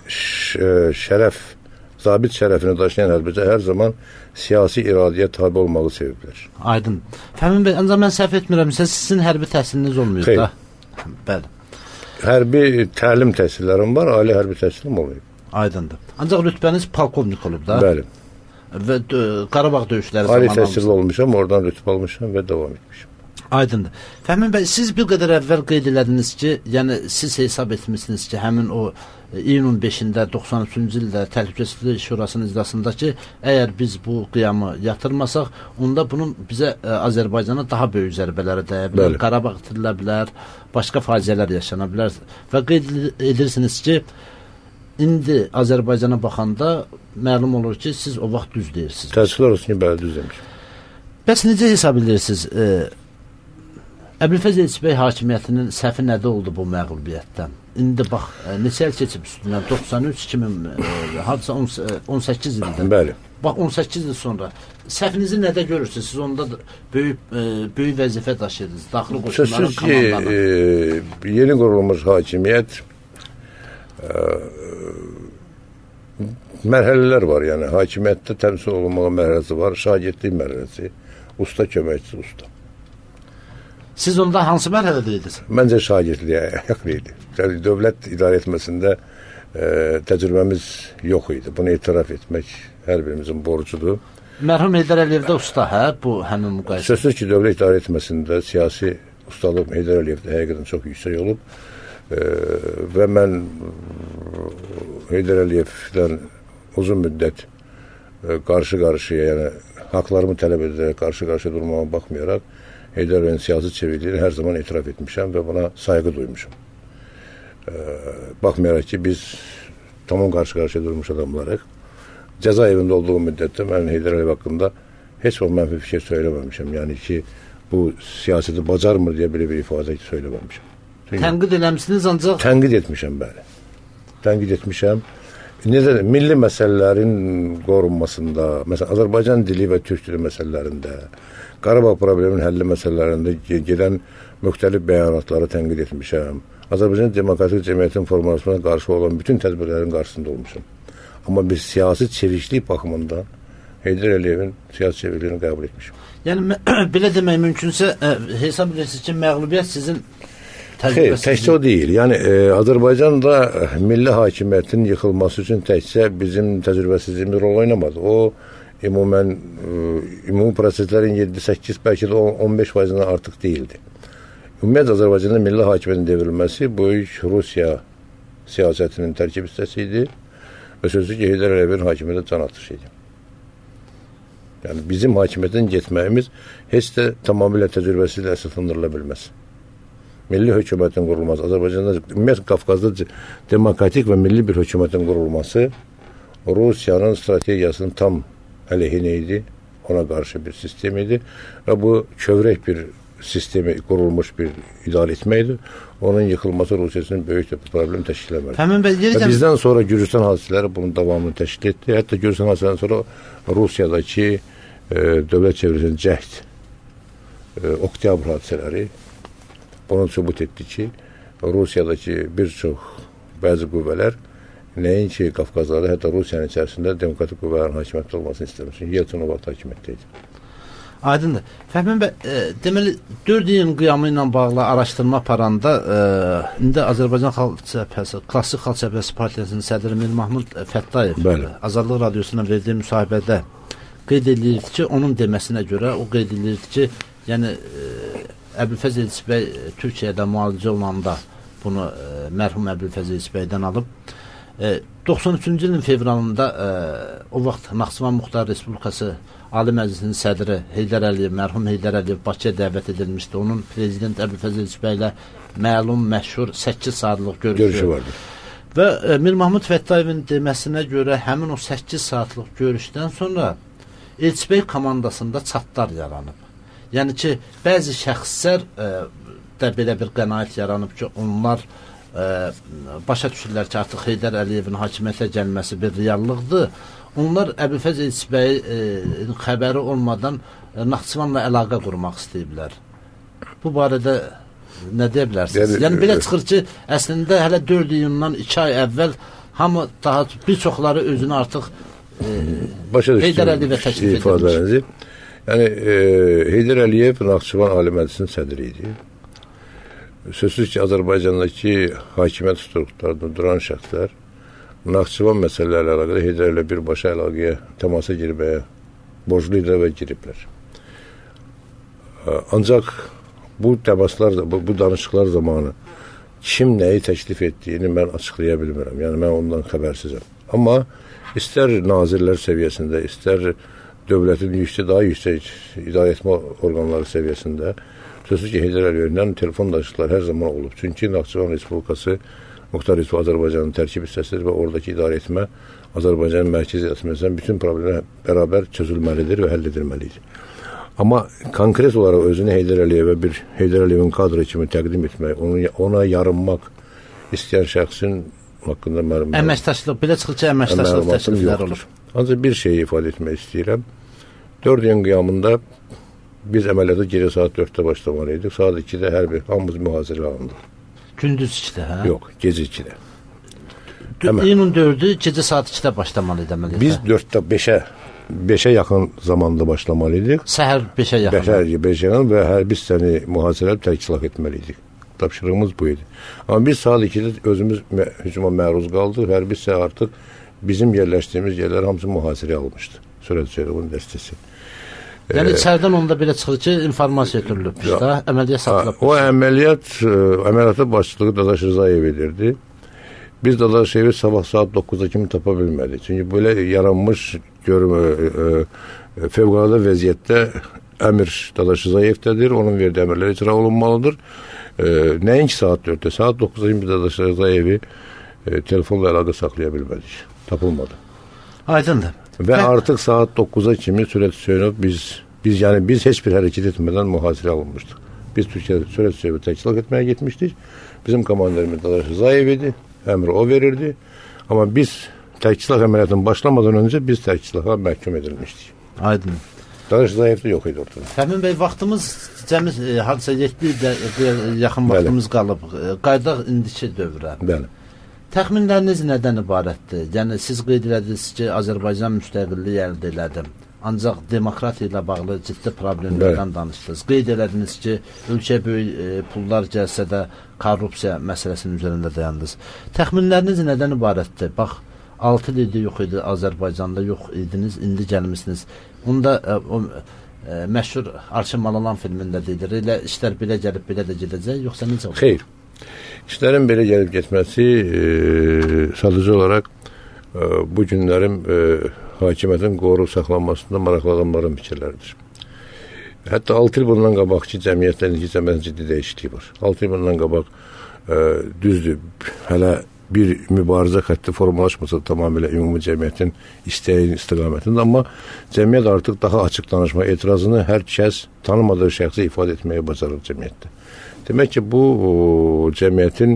zabit şərəfini daşıyan hərbiçilər hər zaman siyasi iradəyə tabi olmağı seviblər. Aydın. Fəhmin bəy, ancaq mən səhv etmirəmsə, sizin hərbi təhsiliniz olmuyor da. Bəli. Hərbi təlim təhsillərim var, ali hərbi təhsilim olmayıb. Aydındır. Ancaq rütbəniz polkovnik olub da. Bəli. Və Qarabağ döyüşləri zamanı ali təhsilli olmuşam, oradan rütbə almışam və davam etmişim. Aydındır. Fəhmin bəy, siz bir qədər əvvəl qeyd elədiniz ki, yəni siz hesab etmişsiniz ki, həmin o iyunun 5-də 93-cü ildə Təhlükəsizlik Şurasının iclasında ki, əgər biz bu qiyamı yatırmasaq, onda bunun bizə Azərbaycana daha böyük zərbələri dəyə bilər, Qarabağ itirilə bilər, başqa faciələr yaşana bilər və qeyd edirsiniz ki, indi Azərbaycana baxanda məlum olur ki, siz o vaxt düz deyirsiniz. Təəssüflər olsun ki, bəli, düz demişim. Bəs necə hesab edirsiniz? Əbülfəz Elçibəy hakimiyyətinin səhvi nədə oldu bu məğlubiyyətdən? İndi bax, neçə il keçib üstündən? 93-2000, hadisa 18 ildə. Bəli. Bax, 18 il sonra. Səhvinizi nədə görürsünüz? Siz onda böyük vəzifə daşıdınız. Daxili qoşunların komandanı. Yeni qurulmuş hakimiyyət mərhələlər var, yəni hakimiyyətdə təmsil olunmağa mərhələsi var, şagirdlik mərhələsi, usta köməkçisi, usta. Siz onda hansı mərhələdə idiniz? Məncə şagirdliyə yaxın idi. Yəni, dövlət idarə etməsində təcrübəmiz yox idi. Bunu etiraf etmək hər birimizin borcudur. Mərhum Heydər Əliyev də usta, hə? Bu həmin müqayisə. Sözsüz ki, dövlət idarə etməsində siyasi ustalıq Heydər Əliyevdə həqiqətən çox yüksək olub. Və mən Heydər Əliyevdən uzun müddət qarşı-qarşıya, yəni haqlarımı tələb edərək qarşı-qarşıya durmama baxmayaraq, Heydər Əliyev siyasi çevikliyi hər zaman etiraf etmişəm və buna sayğı duymuşam. Baxmayaraq ki, biz tamam qarşı-qarşıya durmuş adamlarıq. Cəza evində olduğum müddətdə mən Heydər Əliyev haqqında heç bir mənfi fikir söyləməmişəm. Yəni ki, bu siyasəti bacarmır deyə belə bir ifadə söyləməmişəm. Tənqid eləmişsiniz ancaq? Tənqid etmişəm, bəli. Tənqid etmişəm. Milli məsələlərin qorunmasında, məsələn, Azərbaycan dili və türk dili məsələlərində, Qarabağ probleminin həlli məsələlərində gedən müxtəlif bəyanatları tənqid etmişəm. Azərbaycan Demokratik Cəmiyyətin formalaşmasına qarşı olan bütün tədbirlərin qarşısında olmuşam. Amma biz siyasi çeviklik baxımından Heydər Əliyevin siyasi çevirliyini qəbul etmişim. Yəni belə demək mümkünsə hesab edirsiniz ki, məğlubiyyət sizin Xeyr, təkcə o deyil. Yəni Azərbaycanda milli hakimiyyətin yıxılması üçün təkcə bizim təcrübəsizliyimiz rol oynamadı. O ümumi proseslərin 7-8, bəlkə də 15%-dən artıq deyildi. Ümumiyyətlə Azərbaycanda milli hakimiyyətin devrilməsi böyük Rusiya siyasətinin tərkib hissəsi idi və sözsüz ki, Heydər Əliyevin hakimiyyəti can atışı idi. Yəni bizim hakimiyyətin getməyimiz heç də tamamilə təcrübəsizlə əsaslandırıla bilməz. Milli hökumətin qurulması, Azərbaycanda, ümumiyyətlə Qafqazda demokratik və milli bir hökumətin qurulması Rusiyanın strategiyasının tam əleyhinə idi, ona qarşı bir sistem idi və bu kövrək bir sistemi qurulmuş bir idarə etməkdir. Onun yıxılması Rusiya üçün böyük bir problem təşkil etməlidir. Bizdən sonra Gürcistan hadisələri bunun davamını təşkil etdi. Hətta Gürcistan hadisələrindən sonra Rusiyadakı dövlət çevrilişinin cəhd, oktyabr hadisələri bunu sübut etdi ki, Rusiyadakı bir çox bəzi qüvvələr nəinki Qafqazlarda, hətta Rusiyanın içərisində demokratik qüvvələrin hakimiyyətdə olmasını istəmir. Çünki Yeltsin o vaxt hakimiyyətdə idi. Aydındır. Fəhmin bəy, deməli 4 iyun qiyamı ilə bağlı araşdırma aparanda indi Azərbaycan Xalq Cəbhəsi, Klassik Xalq Cəbhəsi Partiyasının sədri Mir Mahmud Fəttayev Azadlıq Radiosuna verdiyi müsahibədə qeyd edirdi ki, onun deməsinə görə o qeyd edirdi ki, yəni Əbülfəz Elçi bəy Türkiyədə müalicə olanda bunu mərhum Əbülfəz Elçi bəydən alıb 93-cü ilin fevralında o vaxt Naxçıvan Muxtar Respublikası Ali Məclisinin sədri Heydər Əliyev, mərhum Heydər Əliyev Bakıya dəvət edilmişdi. Onun prezident Əbülfəz Elçi bəylə məlum, məşhur 8 saatlıq görüşü vardır. Və Mir Mahmud Fəttayevin deməsinə görə həmin o 8 saatlıq görüşdən sonra Elçi bəy komandasında çatlar yaranıb. Yəni ki, bəzi şəxslər də belə bir qənaət yaranıb ki, onlar başa düşürlər ki, artıq Heydər Əliyevin hakimiyyətə gəlməsi bir reallıqdır. Onlar Əbülfəz Elçi bəyin xəbəri olmadan Naxçıvanla əlaqə qurmaq istəyiblər. Bu barədə nə deyə bilərsiniz? Yəni belə çıxır ki, əslində hələ 4 iyundan 2 ay əvvəl hamı daha bir çoxları özünü artıq Heydər Əliyevə təklif edilmiş. Yəni Heydər Əliyev Naxçıvan Ali Məclisinin sədri idi. Sözsüz ki, Azərbaycandakı hakimiyyət strukturlarında duran şəxslər Naxçıvan məsələləri əlaqədə Heydər ilə birbaşa əlaqəyə, təmasa girməyə borcluydular və giriblər. Ancaq bu təmaslar, bu danışıqlar zamanı kim nəyi təklif etdiyini mən açıqlaya bilmirəm. Yəni mən ondan xəbərsizəm. Amma istər nazirlər səviyyəsində, istər dövlətin daha yüksək idarəetmə orqanları səviyyəsində sözsüz ki, Heydər Əliyevlə telefon danışıqları hər zaman olub. Çünki Naxçıvan Respublikası Muxtar Respublikası Azərbaycanın tərkib hissəsidir və oradakı idarəetmə Azərbaycanın mərkəzi etməsən bütün problemlər bərabər çözülməlidir və həll edilməlidir. Amma konkret olaraq özünü Heydər Əliyevə bir Heydər Əliyevin kadrı kimi təqdim etmək, ona yarınmaq istəyən şəxsin haqqında mənim əməkdaşlıq, belə çıxır ki, əməkdaşlıq təklifləri olur. Ancaq bir şeyi ifadə etmək istəyirəm. 4 iyun qiyamında biz əməliyyata gecə saat 4-də başlamalıydık. Saat 2-də hər bir hamımız mühazirə alındıq. Gündüz 2-də, hə? Yox, gecə 2-də. İyunun 4-ü gecə saat 2-də başlamalıydı əməliyyata. Biz 4-də 5-ə yaxın zamanda başlamalıydıq. Səhər 5-ə yaxın. Səhər 5-ə yaxın və hər bir hissəni mühasirəli tərkilaq etməliydik. Tapşırığımız bu idi. Amma biz saat 2-də özümüz hücuma məruz qaldıq. Hər bir hissə artıq bizim yerləşdiyimiz yerlər hamısı mühasirəyə almışdı. Sürət Çeyrəvin dəstəsi. Yəni içəridən onda belə çıxır ki, informasiya ötürülübmüş da, əməliyyat satılıb. O əməliyyata başçılığı Dadaş Rızayev edirdi. Biz Dadaş Rızayevi sabah saat 9-da kimi tapa bilmədik. Çünki belə yaranmış fövqəladə vəziyyətdə əmir Dadaş Rızayevdədir, onun verdiyi əmrlər icra olunmalıdır. Nəinki saat 4-də, saat 9-da kimi Dadaş Rızayevi telefonla əlaqə saxlaya bilmədik, tapılmadı. Aydındır. Və artıq saat 9-a kimi Sürət Hüseynov biz heç bir hərəkət etmədən mühasirə alınmışdıq. Biz Türkiyədə Sürət Hüseynov təkçilaq etməyə getmişdik. Bizim komanderimiz Dadaş Rızayev idi, əmri o verirdi. Amma biz təkçilaq əməliyyatının başlamadan öncə biz təkçilaqa məhkum edilmişdik. Aydın. Dadaş Rızayev də yox idi ortada. Fəmin bəy, vaxtımız cəmiz hadisə 7 ildə yaxın vaxtımız qalıb. Qaydaq indiki dövrə. Bəli. Təxminləriniz nədən ibarətdir? Yəni siz qeyd elədiniz ki, Azərbaycan müstəqilliyi əldə elədi. Ancaq demokratiya ilə bağlı ciddi problemlərdən danışdınız. Qeyd elədiniz ki, ölkəyə böyük pullar gəlsə də korrupsiya məsələsinin üzərində dayandınız. Təxminləriniz nədən ibarətdir? Bax, 6 il idi, yox idi Azərbaycanda, yox idiniz, indi gəlmişsiniz. Onda məşhur Arşın Malalan filmində deyilir, elə işlər belə gəlib, belə də gedəcək, yoxsa necə olur? Xeyr. İşlərin belə gəlib getməsi sadəcə olaraq bu günlərin hakimiyyətin qorub saxlanmasında maraqlı adamların fikirləridir. Hətta 6 il bundan qabaq ki, cəmiyyətdə ciddi dəyişiklik var. 6 il bundan qabaq düzdür, hələ bir mübarizə xətti formalaşmasa tamamilə ümumi cəmiyyətin istəyi istiqamətində, amma cəmiyyət artıq daha açıq danışma, etirazını hər kəs tanımadığı şəxsi ifadə etməyə bacarır cəmiyyətdə. Demək ki, bu cəmiyyətin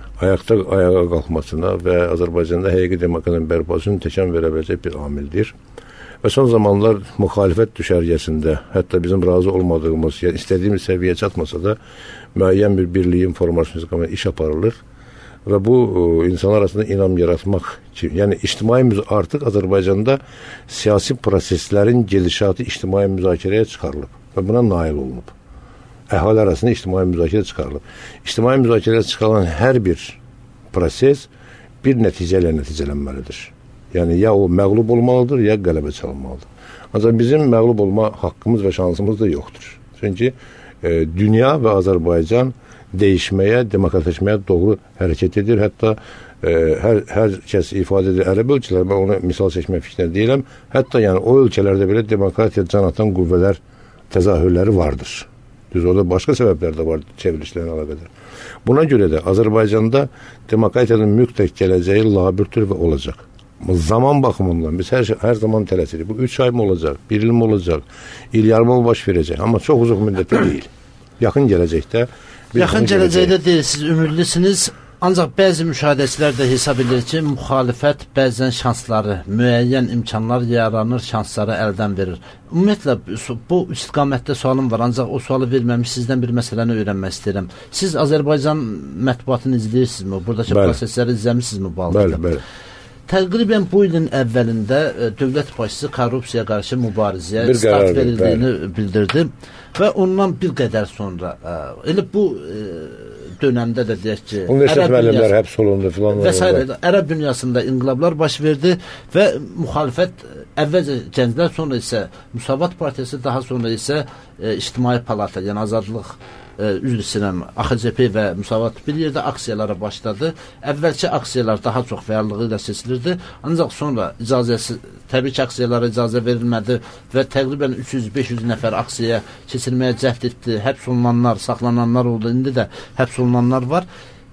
ayağa qalxmasına və Azərbaycanda həqiqi demokratiyanın bərpasının təkan verə biləcək bir amildir. Və son zamanlar müxalifət düşərgəsində, hətta bizim razı olmadığımız, yəni istədiyimiz səviyyə çatmasa da müəyyən bir birliyin formasyon istiqamətində iş aparılır. Və bu insanlar arasında inam yaratmaq ki, yəni artıq Azərbaycanda siyasi proseslərin gedişatı ictimai müzakirəyə çıxarılıb və buna nail olunub. Əhali arasında ictimai müzakirə çıxarılıb. İctimai müzakirəyə çıxarılan hər bir proses bir nəticə ilə nəticələnməlidir. Yəni, ya o məğlub olmalıdır, ya qələbə çalınmalıdır. Ancaq bizim məğlub olma haqqımız və şansımız da yoxdur. Çünki dünya və Azərbaycan dəyişməyə, demokratləşməyə doğru hərəkət edir. Hətta hər kəs ifadə edir, ərəb ölkələr, mən ona misal çəkmək fikrində deyiləm. Hətta yəni o ölkələrdə belə demokratiya can atan qüvvələr təzahürləri vardır. Düz orada başqa səbəblər də var çevrilişlərlə əlaqədar. Buna görə də Azərbaycanda demokratiyanın mütləq gələcəyi labürdür və olacaq. Zaman baxımından biz hər zaman tələsirik. Bu 3 ay mı olacaq, 1 il mi olacaq, il yarımı baş verəcək. Amma çox uzun müddətdə deyil. Yaxın gələcəkdə. Yaxın gələcəkdə deyil, siz ümidlisiniz. Ancaq bəzi müşahidəçilər də hesab edir ki, müxalifət bəzən şansları, müəyyən imkanlar yaranır, şansları əldən verir. Ümumiyyətlə, bu istiqamətdə sualım var, ancaq o sualı verməmiş sizdən bir məsələni öyrənmək istəyirəm. Siz Azərbaycan mətbuatını izləyirsinizmi? Buradakı prosesləri izləmişsinizmi bu halda? Bəli. Təqribən bu ilin əvvəlində dövlət başçısı korrupsiyaya qarşı mübarizəyə start verildiyini bildirdi və ondan bir qədər sonra elə bu dönəmdə də deyək ki, universitet müəllimləri həbs olundu filan və s. Ərəb dünyasında inqilablar baş verdi və müxalifət əvvəlcə Gənclər, sonra isə Müsavat Partiyası, daha sonra isə İctimai Palata, yəni Azadlıq üzr istəyirəm, AXCP və Müsavat bir yerdə aksiyalara başladı. Əvvəlki aksiyalar daha çox fəallığı ilə seçilirdi. Ancaq sonra təbii ki, aksiyalara icazə verilmədi və təqribən 300-500 nəfər aksiyaya keçirməyə cəhd etdi. Həbs olunanlar, saxlananlar oldu. İndi də həbs olunanlar var.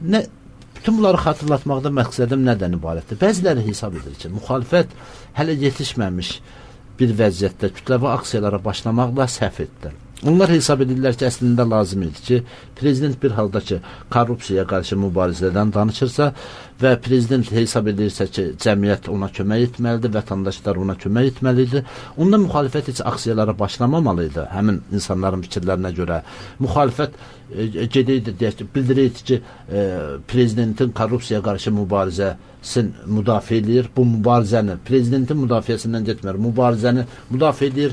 Bütün bunları xatırlatmaqda məqsədim nədən ibarətdir? Bəziləri hesab edir ki, müxalifət hələ yetişməmiş bir vəziyyətdə kütləvi aksiyalara başlamaqla səhv etdi. Onlar hesab edirlər ki, əslində lazım idi ki, prezident bir halda ki, korrupsiyaya qarşı mübarizədən danışırsa və prezident hesab edirsə ki, cəmiyyət ona kömək etməlidir, vətəndaşlar ona kömək etməlidir. Onda müxalifət heç aksiyalara başlamamalıydı, həmin insanların fikirlərinə görə. Müxalifət gedəydi, deyək ki, bildirəydi ki, prezidentin korrupsiyaya qarşı mübarizəsini müdafiə edir. Bu mübarizəni, prezidentin müdafiəsindən getmir, mübarizəni müdafiə edir.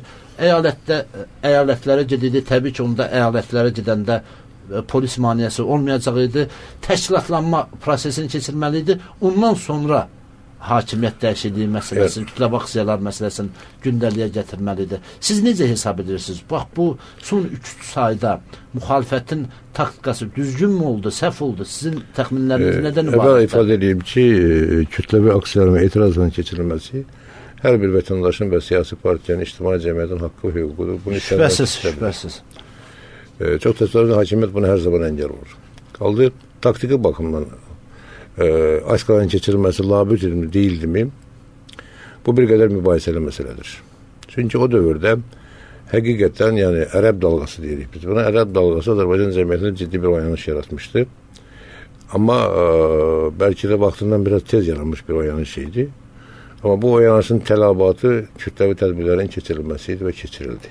Əyalətlərə gedirdi, təbii ki, onda əyalətlərə gedəndə polis maneəsi olmayacaq idi, təşkilatlanma prosesini keçirməli idi, ondan sonra hakimiyyət dəyişikliyi məsələsini, kütləvi aksiyalar məsələsini gündəliyə gətirməlidir. Siz necə hesab edirsiniz? Bax, bu son 3 ayda müxalifətin taktikası düzgün mü oldu, səhv oldu? Sizin təxminləriniz nədən ibarətdir? Əvvəl ifadə edeyim ki, kütləvi aksiyaların etirazla keçirilməsi hər bir vətəndaşın və siyasi partiyanın, ictimai cəmiyyətin haqqı və hüququdur. Şübhəsiz. Çox təsəvvürdə hakimiyyət buna hər zaman əngəl olur. Qaldı taktiki baxımdan aksiyaların keçirilməsi labüd edilmi, deyildimi? Bu bir qədər mübahisəli məsələdir. Çünki o dövrdə həqiqətən, yəni ərəb dalğası deyirik biz. Buna ərəb dalğası Azərbaycan cəmiyyətində ciddi bir oyanış yaratmışdı. Amma bəlkə də vaxtından biraz tez yaranmış bir oyanış idi. Amma bu oyanışın tələbatı kütləvi tədbirlərin keçirilməsi idi və keçirildi.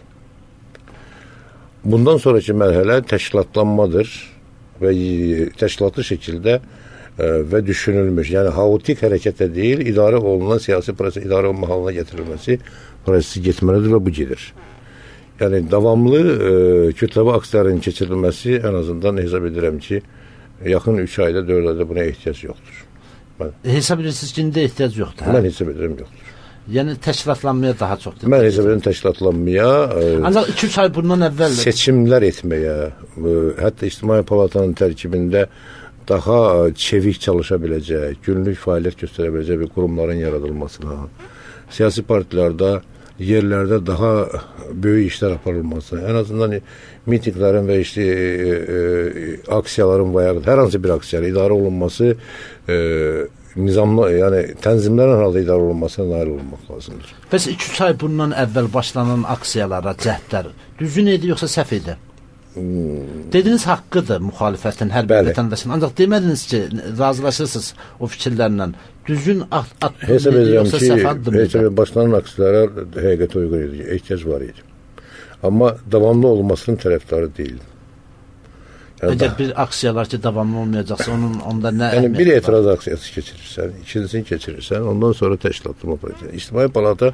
Bundan sonraki mərhələ təşkilatlanmadır və təşkilatlı şəkildə və düşünülmüş, yəni haotik hərəkətlə deyil, idarə olunan siyasi proses idarə olunma halına gətirilməsi prosesi getməlidir və bu gedir. Yəni davamlı kütləvi aksiyaların keçirilməsi ən azından hesab edirəm ki, yaxın 3 ayda, 4 ayda buna ehtiyac yoxdur. Hesab edirsiniz ki, indi ehtiyac yoxdur? Mən hesab edirəm yoxdur. Yəni təşkilatlanmaya daha çoxdur. Mən hesab edirəm təşkilatlanmaya, ancaq 2-3 ay bundan əvvəl seçimlər etməyə, hətta İctimai Palatanın tərkibində daha çevik çalışa biləcək, günlük fəaliyyət göstərə biləcək bir qurumların yaradılmasına, siyasi partilərdə yerlərdə daha böyük işlər aparılması, ən azından mitinglərin və aksiyaların və yaxud hər hansı bir aksiyanın idarə olunması nizamlı, yəni tənzimlənən halda idarə olunmasına nail olmaq lazımdır. Bəs 2-3 ay bundan əvvəl başlanan aksiyalara, cəhdlər düzgün idi yoxsa səhv idi? Dediniz haqqıdır müxalifətin hər bir vətəndaşın, ancaq demədiniz ki, razılaşırsınız o fikirlərlə. Düzgün hesab edirəm ki, başlanan aksiyalara həqiqətə uyğun idi, ehtiyac var idi. Amma davamlı olmasının tərəfdarı deyildi. Əgər bir aksiyalar ki, davamlı olmayacaqsa, onda nə yəni bir etiraz aksiyası keçirirsən, ikincisini keçirirsən, ondan sonra təşkilatlanma prosesi. İctimai Palata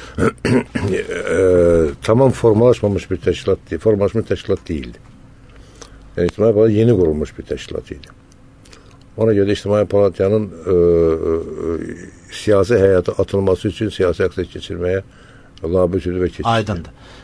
tamam formalaşmamış bir təşkilat deyil, formalaşmış təşkilat deyildi. Yəni, İctimai Palata yeni qurulmuş bir təşkilat idi. Ona görə İctimai Palatanın siyasi həyata atılması üçün siyasi aksiya keçirməyə labüd və keçirdi. Aydındır.